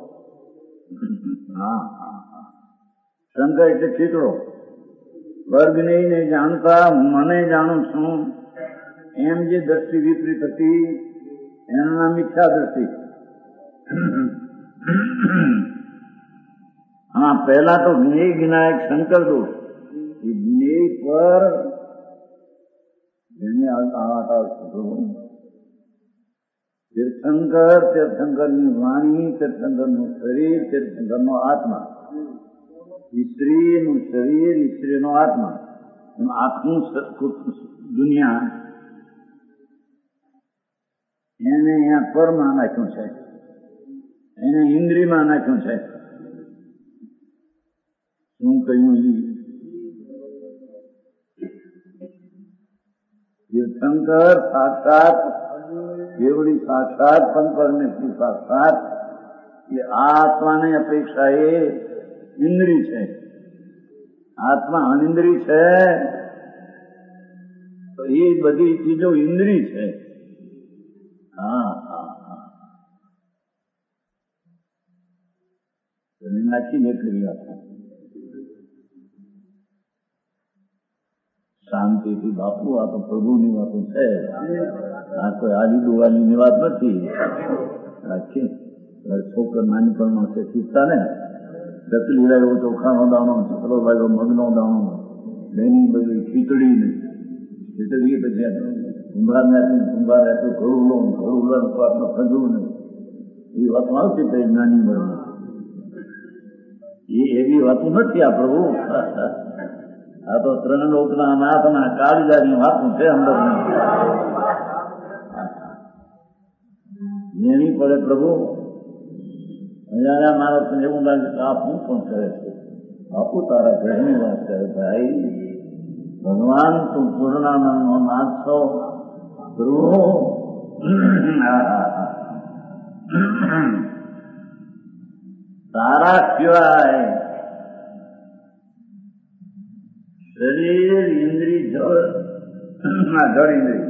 હા હા હા, શંકર એટલે ખીચડો. પરજ્ઞેયને જાણતા મને જાણું છું એમ જે દ્રષ્ટિ વિપરીત હતી એનું નામ મિથ્યા દ્રષ્ટિ. હા, પહેલા તો જ્ઞેય વિનાયક શંકર દોષ, એ જ્ઞેય પર જેને તીર્થંકર, તીર્થંકરની વાણી, તીર્થંકરનું શરીર, તીર્થંકરનો આત્મા. સ્ત્રીનું શરીર, સ્ત્રીનો આત્મા, આખું દુનિયા એને અહીંયા પરમાં નાખ્યું છે, એને ઇન્દ્રિયમાં નાખ્યું છે. શું કહ્યું? તીર્થંકર સાક્ષાત કેવડી, સાક્ષાત પંચ પરમેશ્વરી, સાક્ષાત એ આત્માની અપેક્ષા એ ઇન્દ્રિય છે. આત્મા અનિન્દ્રિય છે તો એ બધી ચીજો ઇન્દ્રિય છે. હા હા હા, નાખી એટલી વાત. શાંતિથી બાપુ, આ તો પ્રભુની વાતો છે, આ કોઈ આલી દુવાલીની વાત નથી. રાખી છોકર નાનપણમાં છે શીખતા ને, ચકલી લાવ્યો ચોખાનો દાણો, છકલો લાવ્યો મગનો દાણો, બેની બધી ખીચડી ને ખીચડી, પછી કુંભાર ને આપીને કુંભાર આપ્યું ઘડું લો, ઘડું લો તો આપણે ખજવું ને એ વાતો આવતી તો નાની બળમાં. એ એવી વાતો નથી આ પ્રભુ. આ તો 3 લોકના નાથના કાળીદાની વાતું છે. અંદર જેની પડે પ્રભુ અજાણ્યા માણસને એવું લાગે કે આ હું પણ કરે છે. બાપુ તારા ઘરની વાત કરે. ભાઈ ભગવાન તું પૂર્ણાનંદનો નાથ છો પ્રભુ. તારા સિવાય શરીર, ઇન્દ્રિય, જળ ઇન્દ્રિય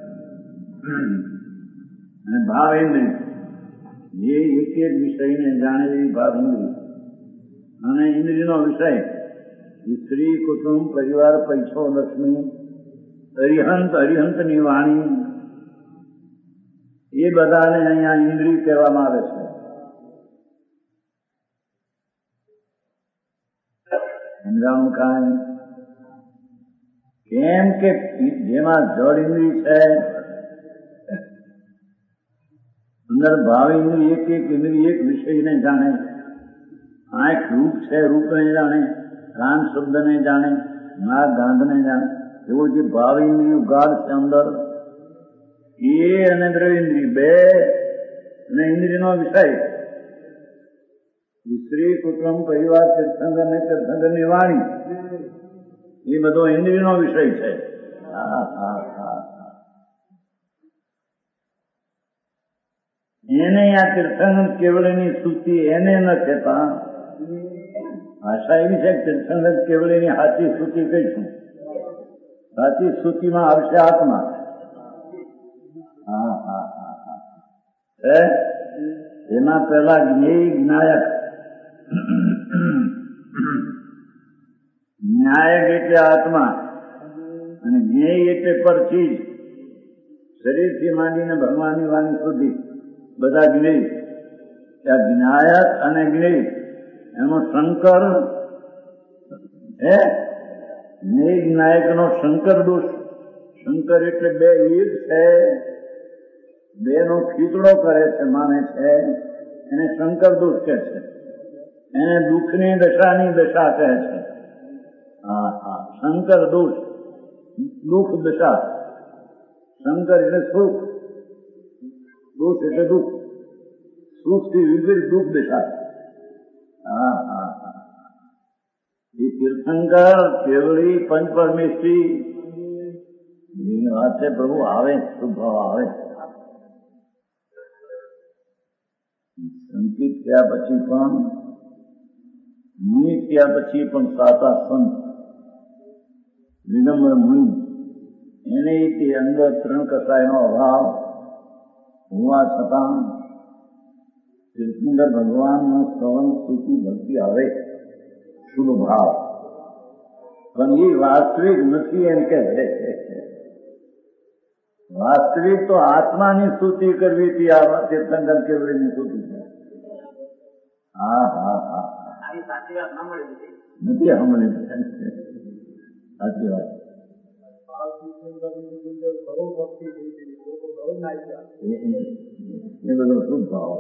અને ભાવ ઇન્દ્રિય, એ એક એક વિષયને જાણે એવી ભાવ ઇન્દ્રિય. અને ઇન્દ્રિયનો વિષય સ્ત્રી, કુટુંબ, પરિવાર, પૈસો, લક્ષ્મી, અરિહંતની વાણી, એ બધાને અહીંયા ઇન્દ્રિય કહેવામાં આવે છે. સમજાણું કાંઈ? કેમ કે જેમાં જળ ઇન્દ્રિય છે, અંદર ભાવ ઇન્દ્રિય એક ઇન્દ્રિય એક વિષયને જાણે, આંખ રૂપ છે રૂપને જાણે, કાન શબ્દને જાણે, નાક ગાંધને જાણે, એવો જે ભાવ ઇન્દ્રિય ગાઢ છે અંદર, એ અને દ્રવ્યેન્દ્રિય બે અને ઇન્દ્રિયનો વિષય, સ્ત્રી કુટુંબ પરિવાર તીર્થંકર ને તીર્થંકરની વાણી, એ બધો ઇન્દ્રિયનો વિષય છે. એને આ તીર્થંકર કેવળની સ્તુતિ એને ન કહેતા. ભાષા એવી છે કે તીર્થંકર કેવળની સાચી સ્તુતિ કહીશું. સાચી સ્તુતિમાં આવશે આત્મા. એના પહેલા જ્ઞેય જ્ઞાયક. જ્ઞાયક એટલે આત્મા અને જ્ઞેય એટલે પર ચીજ. શરીરથી માંડીને ભગવાનની વાણી સુધી બધા જ્ઞેય. ત્યાં જ્ઞાયક અને જ્ઞેય એનો શંકર જ્ઞેય જ્ઞાયકનો શંકર દોષ. શંકર એટલે બે ઈદ છે, બેનો ખીચડો કરે છે, માને છે, એને શંકર દોષ કહે છે. એને દુઃખની દશાની દશા કહે છે. શંકર દોષ, દુઃખ દશા. શંકર એટલે સુખ, દોષ એટલે દુઃખ, સુખથી વિપરીત દુઃખ દશા. એ તીર્થંકર કેવળી પંચ પરમેશ્વરી એની વાત છે. પ્રભુ આવે શુભાવ આવે. સંકિત થયા પછી પણ, મુનિ થયા પછી પણ સાતા સંત દિગંબર મુનિ, એને તે અંદર ત્રણ કસાયનો અભાવ હોવા છતાં તીર્થંકર ભગવાનનો શ્રવણ સ્તુતિ ભક્તિ આવે, શુભ ભાવ. પણ એ વાસ્તવિક નથી એમ કે છે. વાસ્તવિક તો આત્માની સ્તુતિ કરવી હતી. આ તીર્થંકર કેવળની સ્તુતિ છે. નથી સાંભળી. સાચી વાત. એ બધો શુભ ભાવ.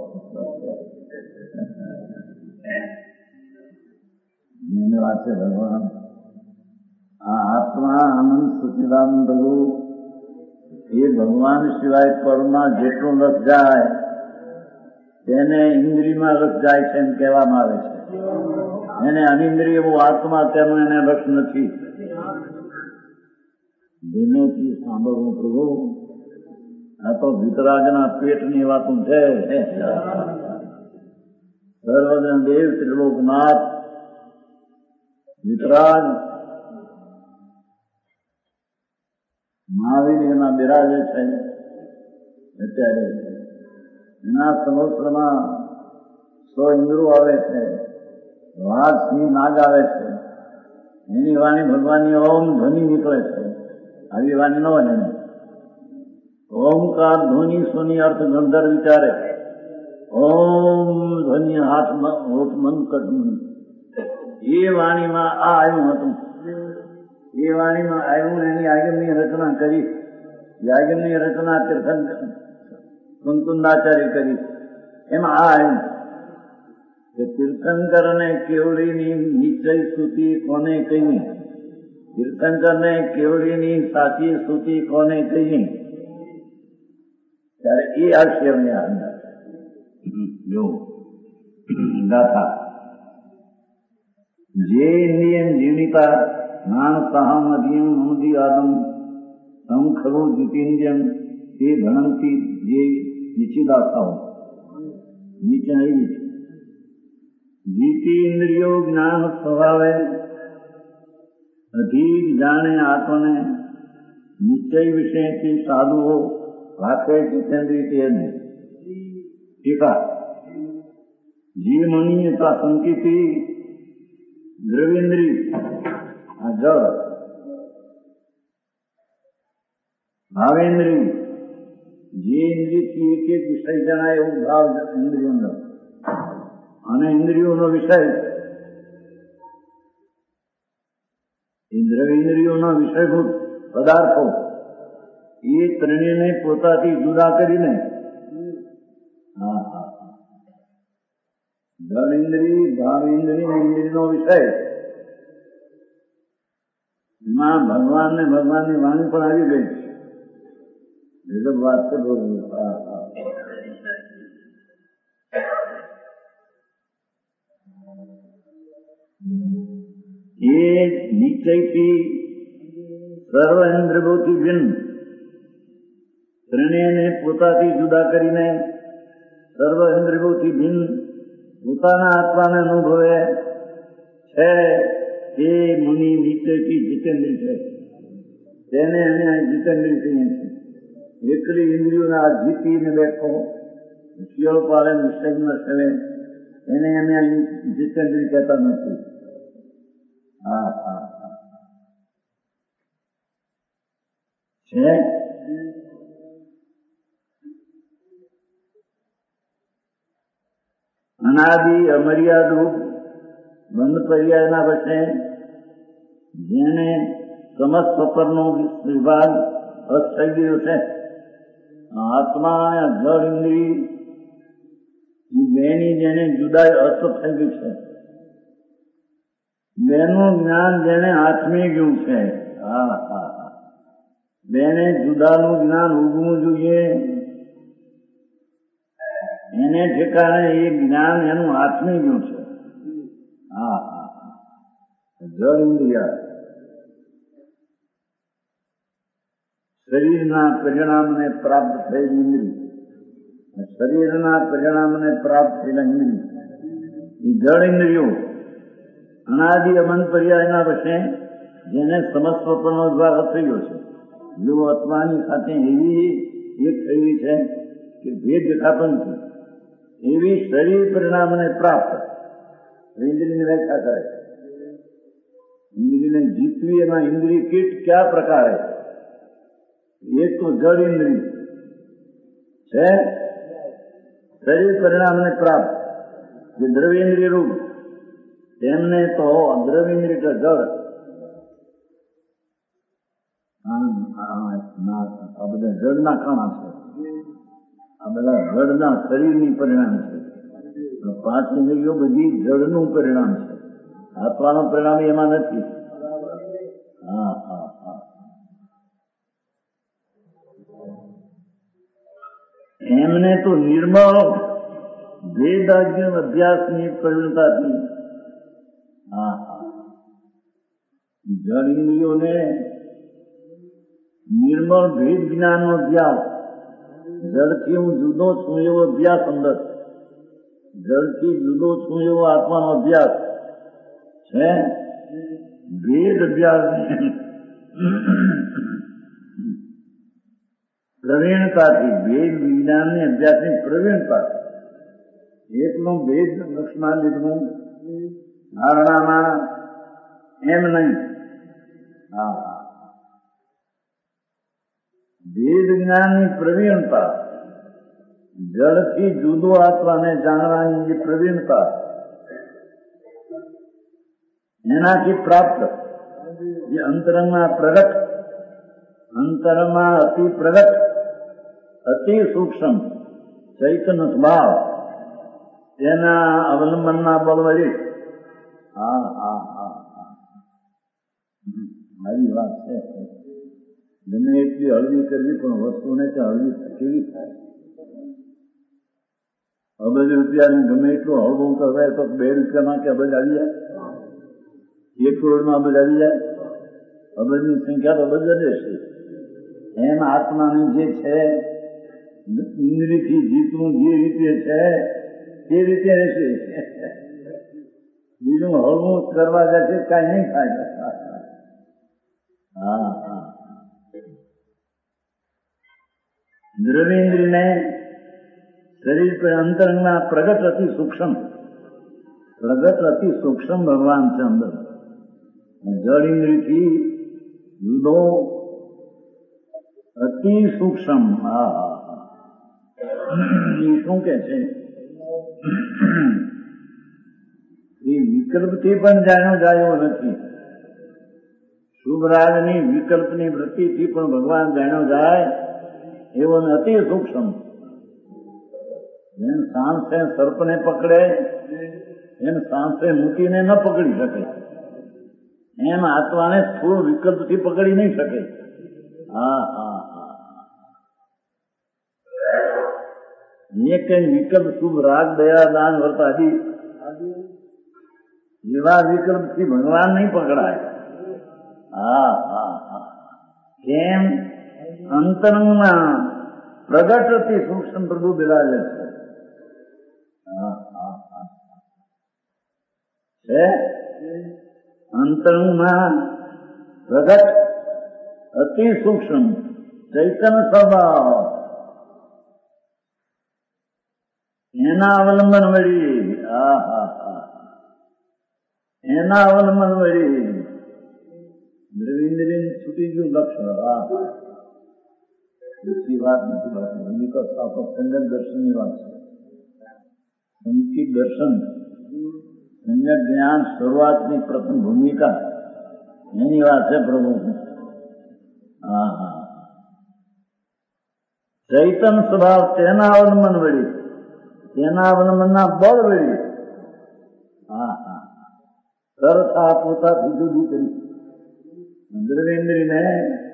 એની વાત છે ભગવાન આ આત્મા આનંદ સચિદાનંદ પ્રભુ એ ભગવાન સિવાય પરમાં જેટલું રસ જાય તેને ઇન્દ્રિયમાં રસ જાય છે એમ કહેવામાં આવે છે. એને અનિન્દ્રિય આત્મા તેનો એને રસ નથી. ધીમેથી સાંભળવું પ્રભુ. આ તો વિતરાગના પેટની વાતું છે. સર્વજન દેવ ત્રિલોકનાથ વિતરાગ મહાવીર એમાં બિરાજે છે. અત્યારે એના સમોસ્ત્રમાં 100 ઇન્દ્રો આવે છે, વાઘ સિંહ નાગ આવે છે. એની વાણી ભગવાનની ઓમ ધ્વનિ નીકળે છે. આવી વાણી ન હોય એને. ઓમકાર ધ્વનિ સોની અર્થ ગણધર વિચારે. ઓમ ધ્વનિ હોઠ મન કટમન. એ વાણીમાં આ આવ્યું હતું. એ વાણીમાં આવ્યું. એની આગમની રચના કરી. આગમની રચના તીર્થંકર કુંકુંદાચાર્ય કરી. એમાં આ આવ્યું કે તીર્થંકર ને કેવળીની નિશ્ચય સ્તુતિ કોને કહી? તીર્થંકર ને કેવળીની સાચી સ્તુતિ કોને કહી? ત્યારે એ આવશે અમને અંદર. જો ગાથા જે ઇન્દ્રિયમ જીવનિતા જ્ઞાન સહમ અધિયમ મમદી આદમ સમ ખરું જીતેન્દ્રિયમ તે ગણંતી જે નિચિદાસાઓ નીચે આવી છે. જીતી ઇન્દ્રિયો જ્ઞાન સ્વભાવે અધિક જાણે આત્મને નિશ્ચય વિષયથી સાધુઓ રાખે જીતેન્દ્રિય તેને ટીકા જીવ મનીયતા સંકિતી દ્રવ્યેન્દ્રિય આ જળ ભાવેન્દ્રિય જે ઇન્દ્રિયથી એક એક વિષય જણાય એવું ભાવ ઇન્દ્રિયોનો અને ઇન્દ્રિયોનો વિષય એ દ્રવ્યેન્દ્રિયોનો વિષયભૂત પદાર્થો એ ત્રણેયને પોતાથી જુદા કરીને જળ ઇન્દ્રિય, ભાવ ઇન્દ્રિય, ઇન્દ્રિયનો વિષય એમાં ભગવાન ને ભગવાનની વાણી પણ આવી ગઈ છે. એ તો વાત છે બહુ. એ નિશ્ચયથી સર્વ ઇન્દ્રિયોથી ભિન્ન ત્રણેયને પોતાથી જુદા કરીને સર્વ ઇન્દ્રિયોથી ભિન્ન પોતાના આત્માને અનુભવે છે. એ મુનિ નિશ્ચયથી જીતેન્દ્રિય છે. તેને અમે જીતેન્દ્રિય કહીએ છીએ. એકલી ઇન્દ્રિયોને આ જીતીને બેઠો શિયાળો પાડે નિશ્ચય સેવે એને અમે જીતેન્દ્રિય કહેતા નથી. છે અનાદિ અમર્યાદુ બંધ પર્યાયના વચ્ચે જેને સમસ્ત પરનો વિભાગ અસ્ત થઈ ગયો છે. આત્મા અને જળ ઇન્દ્રિય બેની જેને જુદાઈ અસ્ત થઈ ગઈ છે. બેનું જ્ઞાન જેને આત્મી ગયું છે. બેને જુદાનું જ્ઞાન ઉગવું જોઈએ. એને ઠેકાણે એ જ્ઞાન એનું આત્મી ગયું છે. જળ ઇન્દ્રિય શરીરના પરિણામને પ્રાપ્ત થયેલી ઇન્દ્રિય, શરીરના પરિણામને પ્રાપ્ત થયેલા ઇન્દ્રિય એ જળ ઇન્દ્રિયો અનાદિ અમન પર્યાયના વચ્ચે જેને સમસ્વપનો દ્વારા થયો છે. જો આત્માની સાથે એવી એક થયેલી છે કે ભેદ દેખાતો નથી. એવી શરીર પરિણામને પ્રાપ્ત ઇન્દ્રિયની વ્યાખ્યા કરે. ઇન્દ્રિયને જીતવી એમાં ઇન્દ્રિય કીટ કયા પ્રકારે? એક તો જળ ઇન્દ્રિય છે શરીર પરિણામને પ્રાપ્ત જે દ્રવ્યેન્દ્રિય રૂપ તેમને તો દ્રવ્યેન્દ્રિય જળ આ બધા જળના કાણા છે. આ બધા જળના શરીરની પરિણામ છે. 5 ઇન્દ્રિયો બધી જળનું પરિણામ છે. આત્માનું પરિણામ એમાં નથી. એમને તો નિર્મળ વેદાજ્ઞ અભ્યાસની પ્રવીણતાથી જળ ઇન્દ્રિયોને નિર્મળ ભેદ જ્ઞાનનો અભ્યાસ, જળથી હું જુદો છું એવો અભ્યાસ, અંદર જળથી જુદો છું એવો આત્માનો અભ્યાસ છે. ભેદ અભ્યાસ પ્રવીણતાથી, ભેદ વિજ્ઞાનની અભ્યાસની પ્રવીણતા એકનું ભેદ લક્ષમાં લીધું ધારણામાં એમ નહીં. ભેદ જ્ઞાનની પ્રવીણતા, જળથી જુદો આત્માને જાણવાની જે પ્રવીણતા એનાથી પ્રાપ્ત જે અંતરંગમાં પ્રગટ, અંતરમાં અતિ પ્રગટ, અતિ સૂક્ષ્મ ચૈતન્ય સ્વભાવ તેના અવલંબનના બળ વડે મારી વાત છે. ગમે એટલી હળવી કરવી પણ વસ્તુને કે હળવી કેવી થાય? અબજ રૂપિયાનું ગમે એટલું હળવું કરાય તો 2 રૂપિયામાં કે અબજ આવી જાય? 1 કરોડમાં અબજ આવી જાય? અબજની સંખ્યા તો અબજ જ છે. એમ આત્માની જે છે ઇન્દ્રિયથી જીતવું જે રીતે છે તે રીતે રહેશે. બીજું હળવું કરવા જશે કાંઈ નહીં થાય. દ્રવ્યેન્દ્રિયને શરીર પર અંતરંગના પ્રગટ અતિ સૂક્ષ્મ ભગવાન છે અંદર. જળ ઇન્દ્રિયથી જુદો અતિ સૂક્ષ્મ. એ શું કે છે? એ વિકલ્પથી પણ જાણ્યો જાય એવો નથી. શુભ રાગની વિકલ્પની વૃત્તિથી પણ ભગવાન જાણ્યો જાય એવો અતિ સૂક્ષ્મ. એમ સાંસે સર્પને પકડે એમ સાંસે મૂકીને ન પકડી શકે, એમ આત્માને સ્થૂળ વિકલ્પથી પકડી નહીં શકે. હા હા હા, એ કઈ વિકલ્પ શુભ રાગ દયા દાન વર્ત આદિ એવા વિકલ્પથી ભગવાન નહીં પકડાય. હા હા હા, કેમ? અંતરંગમાં પ્રગટથી સૂક્ષ્મ પ્રભુ બિરાજે છે. હા હા હા, છે અંતરંગમાં પ્રગટ અતિ સૂક્ષ્મ ચૈતન્ય સ્વભાવ, એના અવલંબન વળી. હા હા હા, એના અવલંબન વળી દ્રવિન્દ્રિય છૂટી ગયું લક્ષણ. હા, બીજી વાત નથી. વાત હકીકત આપો સંજ્ઞક દર્શનની વાત છે. સંકિત દર્શન, સંજ્ઞક જ્ઞાન શરૂઆતની પ્રથમ ભૂમિકા એની વાત છે પ્રભુ. હા હા, ચૈતન સ્વભાવ તેના અવલંબન વળી, તેના અવલંબનના બળ વળી. હા હા, સરતા પોતાથી જુદી કરી દ્રવેન્દ્રને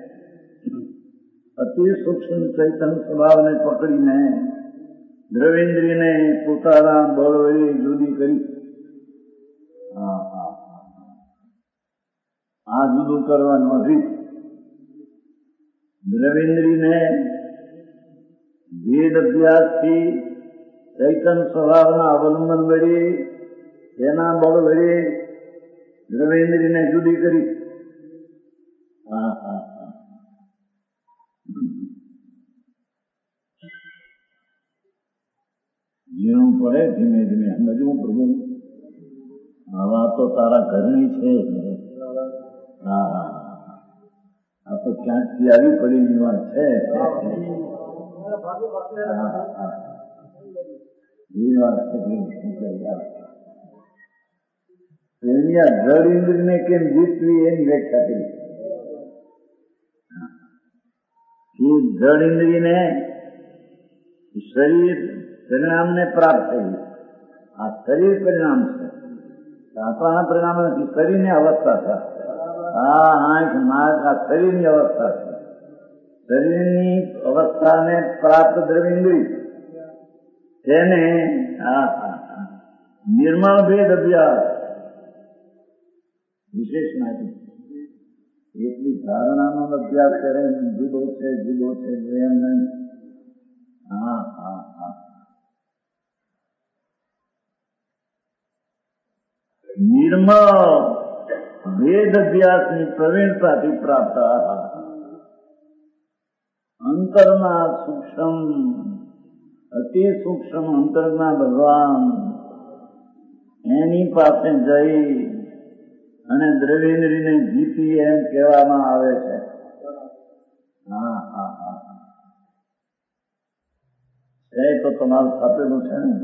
અતિ સૂક્ષ્મ ચૈતન સ્વભાવને પકડીને દ્રવેન્દ્રને પોતાના બળ વળી જુદી કરી. હા હા, આ જુદું કરવાનું રીત દ્રવેન્દ્રને વેદ અભ્યાસથી ચૈતન સ્વભાવના અવલંબન વળી તેના બળ વળી દ્રવેન્દ્રને જુદી કરી. હા હા હા, જીણું પડે ધીમે ધીમે સમજવું પ્રભુ. આવા તો તારા ઘરની છે. હા હા, આ તો ક્યાંકથી આવી પડીની વાત છે. એ વાત છે. એની આ જડ ઇન્દ્રિયને કેમ જીતવી એની વ્યાખ્યા કરી. એ જડ ઇન્દ્રિયને શરીર પરિણામને પ્રાપ્ત થયું. આ શરીર પરિણામ છે, આત્માના પરિણામ નથી. શરીરની અવસ્થા છે. આ આંખ નાક આ શરીરની અવસ્થા છે. શરીરની અવસ્થાને પ્રાપ્ત દ્રવ્યેન્દ્રિય તેને નિર્મળ ભેદ અભ્યાસ વિશેષ માહિતી. એટલી ધારણાનો અભ્યાસ કરે જુદો છે જુદો છે એમ નહીં. હા હા હા, નિર્મળ ભેદ અભ્યાસની પ્રવીણતાથી પ્રાપ્ત અંતરના સૂક્ષ્મ અતિ સૂક્ષ્મ અંતરના ભગવાન એની પાસે જઈ અને દ્રવ્યેન્દ્રિયને જીતી એમ કહેવામાં આવે છે. હા હા હા, એ તો તમારું છાપેલું છે ને.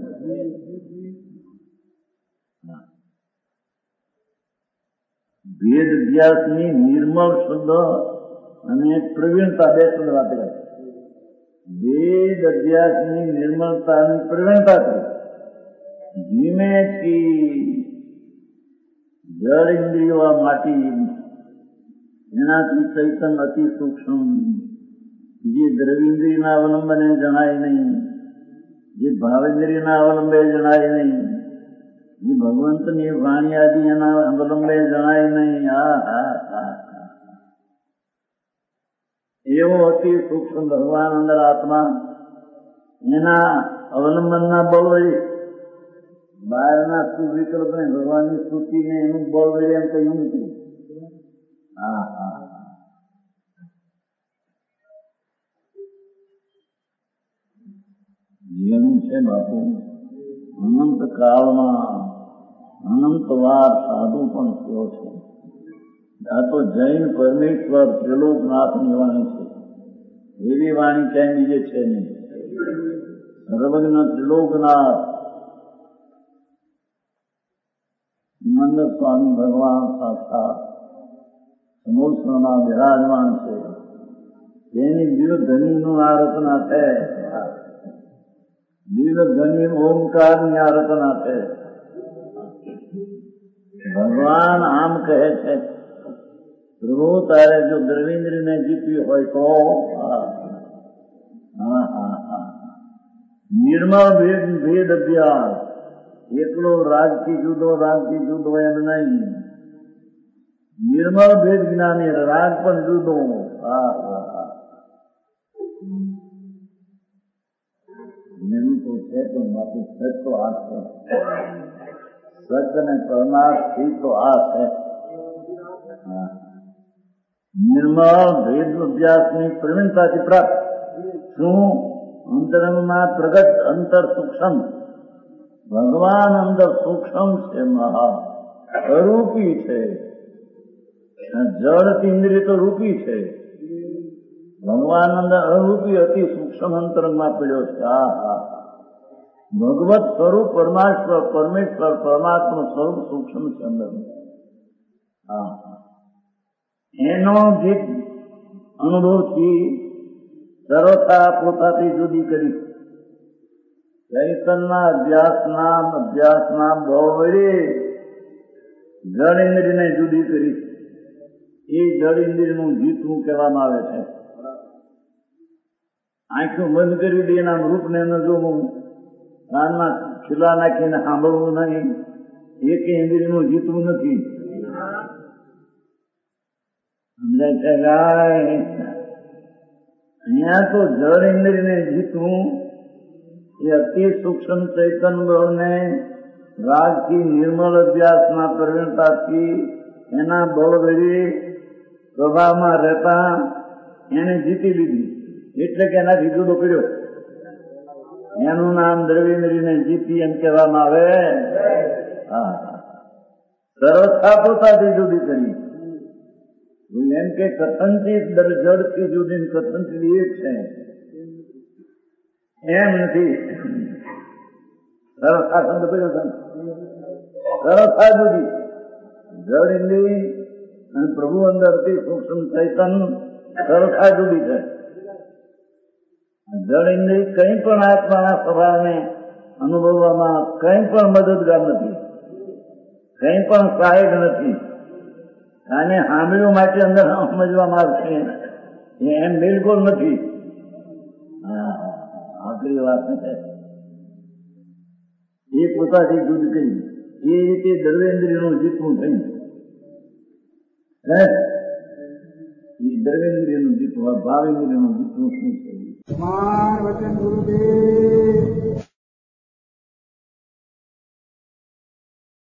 ભેદ અભ્યાસની નિર્મળ શુદ્ધ અને પ્રવીણતા બે શુદ્ધ વાત કરે. વેદ અભ્યાસની નિર્મળતાની પ્રવીણતાથી ધીમેથી જળ ઇન્દ્રિયો માટી એનાથી ચૈતન અતિ સૂક્ષ્મ જે દ્રવ્યેન્દ્રિયના અવલંબને જણાય નહીં, જે ભાવેન્દ્રિયના અવલંબે જણાય નહીં, જે ભગવંતની વાણી આદિ એના અવલંબે જણાય નહીં. હા હા હા, એવો અતિ સૂક્ષ્મ ભગવાન અંદર આત્મા એના અવલંબનના બળ વળી બહારના સુવિકલ્પને ભગવાનની સ્તુતિને એનું બળ વળી એમ કહ્યું નથી. હા હા, જેનું છે બાપુ અનંત કાળમાં અનંત વાર સાધુ પણ થયો છે. આ તો જૈન પરમેશ્વર ત્રિલોકનાથની વાણી છે. એવી વાણી ક્યાંય બીજે છે નહીં. સર્વજ્ઞ ત્રિલોકનાથ નંદ સ્વામી ભગવાન સાક્ષાત સમોસમાં બિરાજમાન છે. તેની દિવ્ય ધ્વનિનું આ રચના છે. દિવ્ય ધ્વનિ ઓમકારની આ રચના છે. ભગવાન આમ કહે છે, પ્રભુ તારે જો દ્રવિન્દ્રને જીતવી હોય તો નિર્મળ ભેદ અભ્યાસ, એકલો રાજથી જુદો એમ નહીં. નિર્મળ ભેદ જ્ઞાની, રાગ પણ જુદો. એવું તો છે, પણ બાપુ સત્ય તો આ છે. સત્ય ને પરમાર્થ તો આ છે. નિર્મળ ભેદ અભ્યાસની પ્રવીણતાથી પ્રાપ્ત. શું? અંતરંગમાં પ્રગટ અંતર સૂક્ષ્મ. ભગવાન અંદર સૂક્ષ્મ છે, મહા અરૂપી છે. જળ ઇન્દ્રિય તો રૂપી છે. ભગવાન અંદર અરૂપી અતિ સૂક્ષ્મ અંતરંગમાં પડ્યો છે. ભગવત સ્વરૂપ પરમેશ્વર પરમાત્મા સ્વરૂપ સૂક્ષ્મ છે અંદર. એનો જે અનુભવથી સર્વથા પોતાથી જુદી કરી, ચૈતનના અભ્યાસના બળ વડે જળ ઇન્દ્રિયને જુદી કરી. એ જળ ઇન્દ્રિયનું જીતવું કહેવામાં આવે છે. આંખો બંધ કરી દે, એના રૂપને ન જોવું, કાનમાં ખીલા નાખીને સાંભળવું નહીં, એક ઇન્દ્રિયનું જીતવું નથી. સમજાય છે ગાય? અહીંયા તો જળ ઇન્દ્રિયને જીતવું એ અતિ સૂક્ષ્મ ચૈતન બળને રાગથી નિર્મળ અભ્યાસના પ્રવીણતાથી એના બળ વડે પ્રભાવમાં રહેતા એને જીતી લીધી. એટલે કે એનાથી જુદો કર્યો. એનું નામ દ્રવ્યેન્દ્રિયને જીતી એમ કહેવામાં આવે. સર્વથા પોતાથી જુદી કરી. એમ કે કથનથી જડથી જુદી, કથનથી એક છે એમ નથી. સર્વથા શબ્દ કર્યો છે. સર્વથા જુદી જડ ઇન્દ્રિય અને પ્રભુ અંદરથી સૂક્ષ્મ ચૈતન સર્વથા જુદી છે. જડ ઇન્દ્રિય કંઈ પણ આત્માના સ્વભાવને અનુભવવામાં કંઈ પણ મદદગાર નથી, કંઈ પણ સહાયક નથી. આને સાંભળ્યો માટે અંદર સમજવામાં આવશે એમ બિલકુલ નથી. આખરી વાત છે. એ પોતાથી જુદ કરી. એ રીતે દ્રવ્યેન્દ્રિયનું જીતવું થયું. એ દ્રવ્યેન્દ્રિયનું જીતવું, ભાવેન્દ્રિયનું જીતવું શું છે? વચન ગુરુદેવ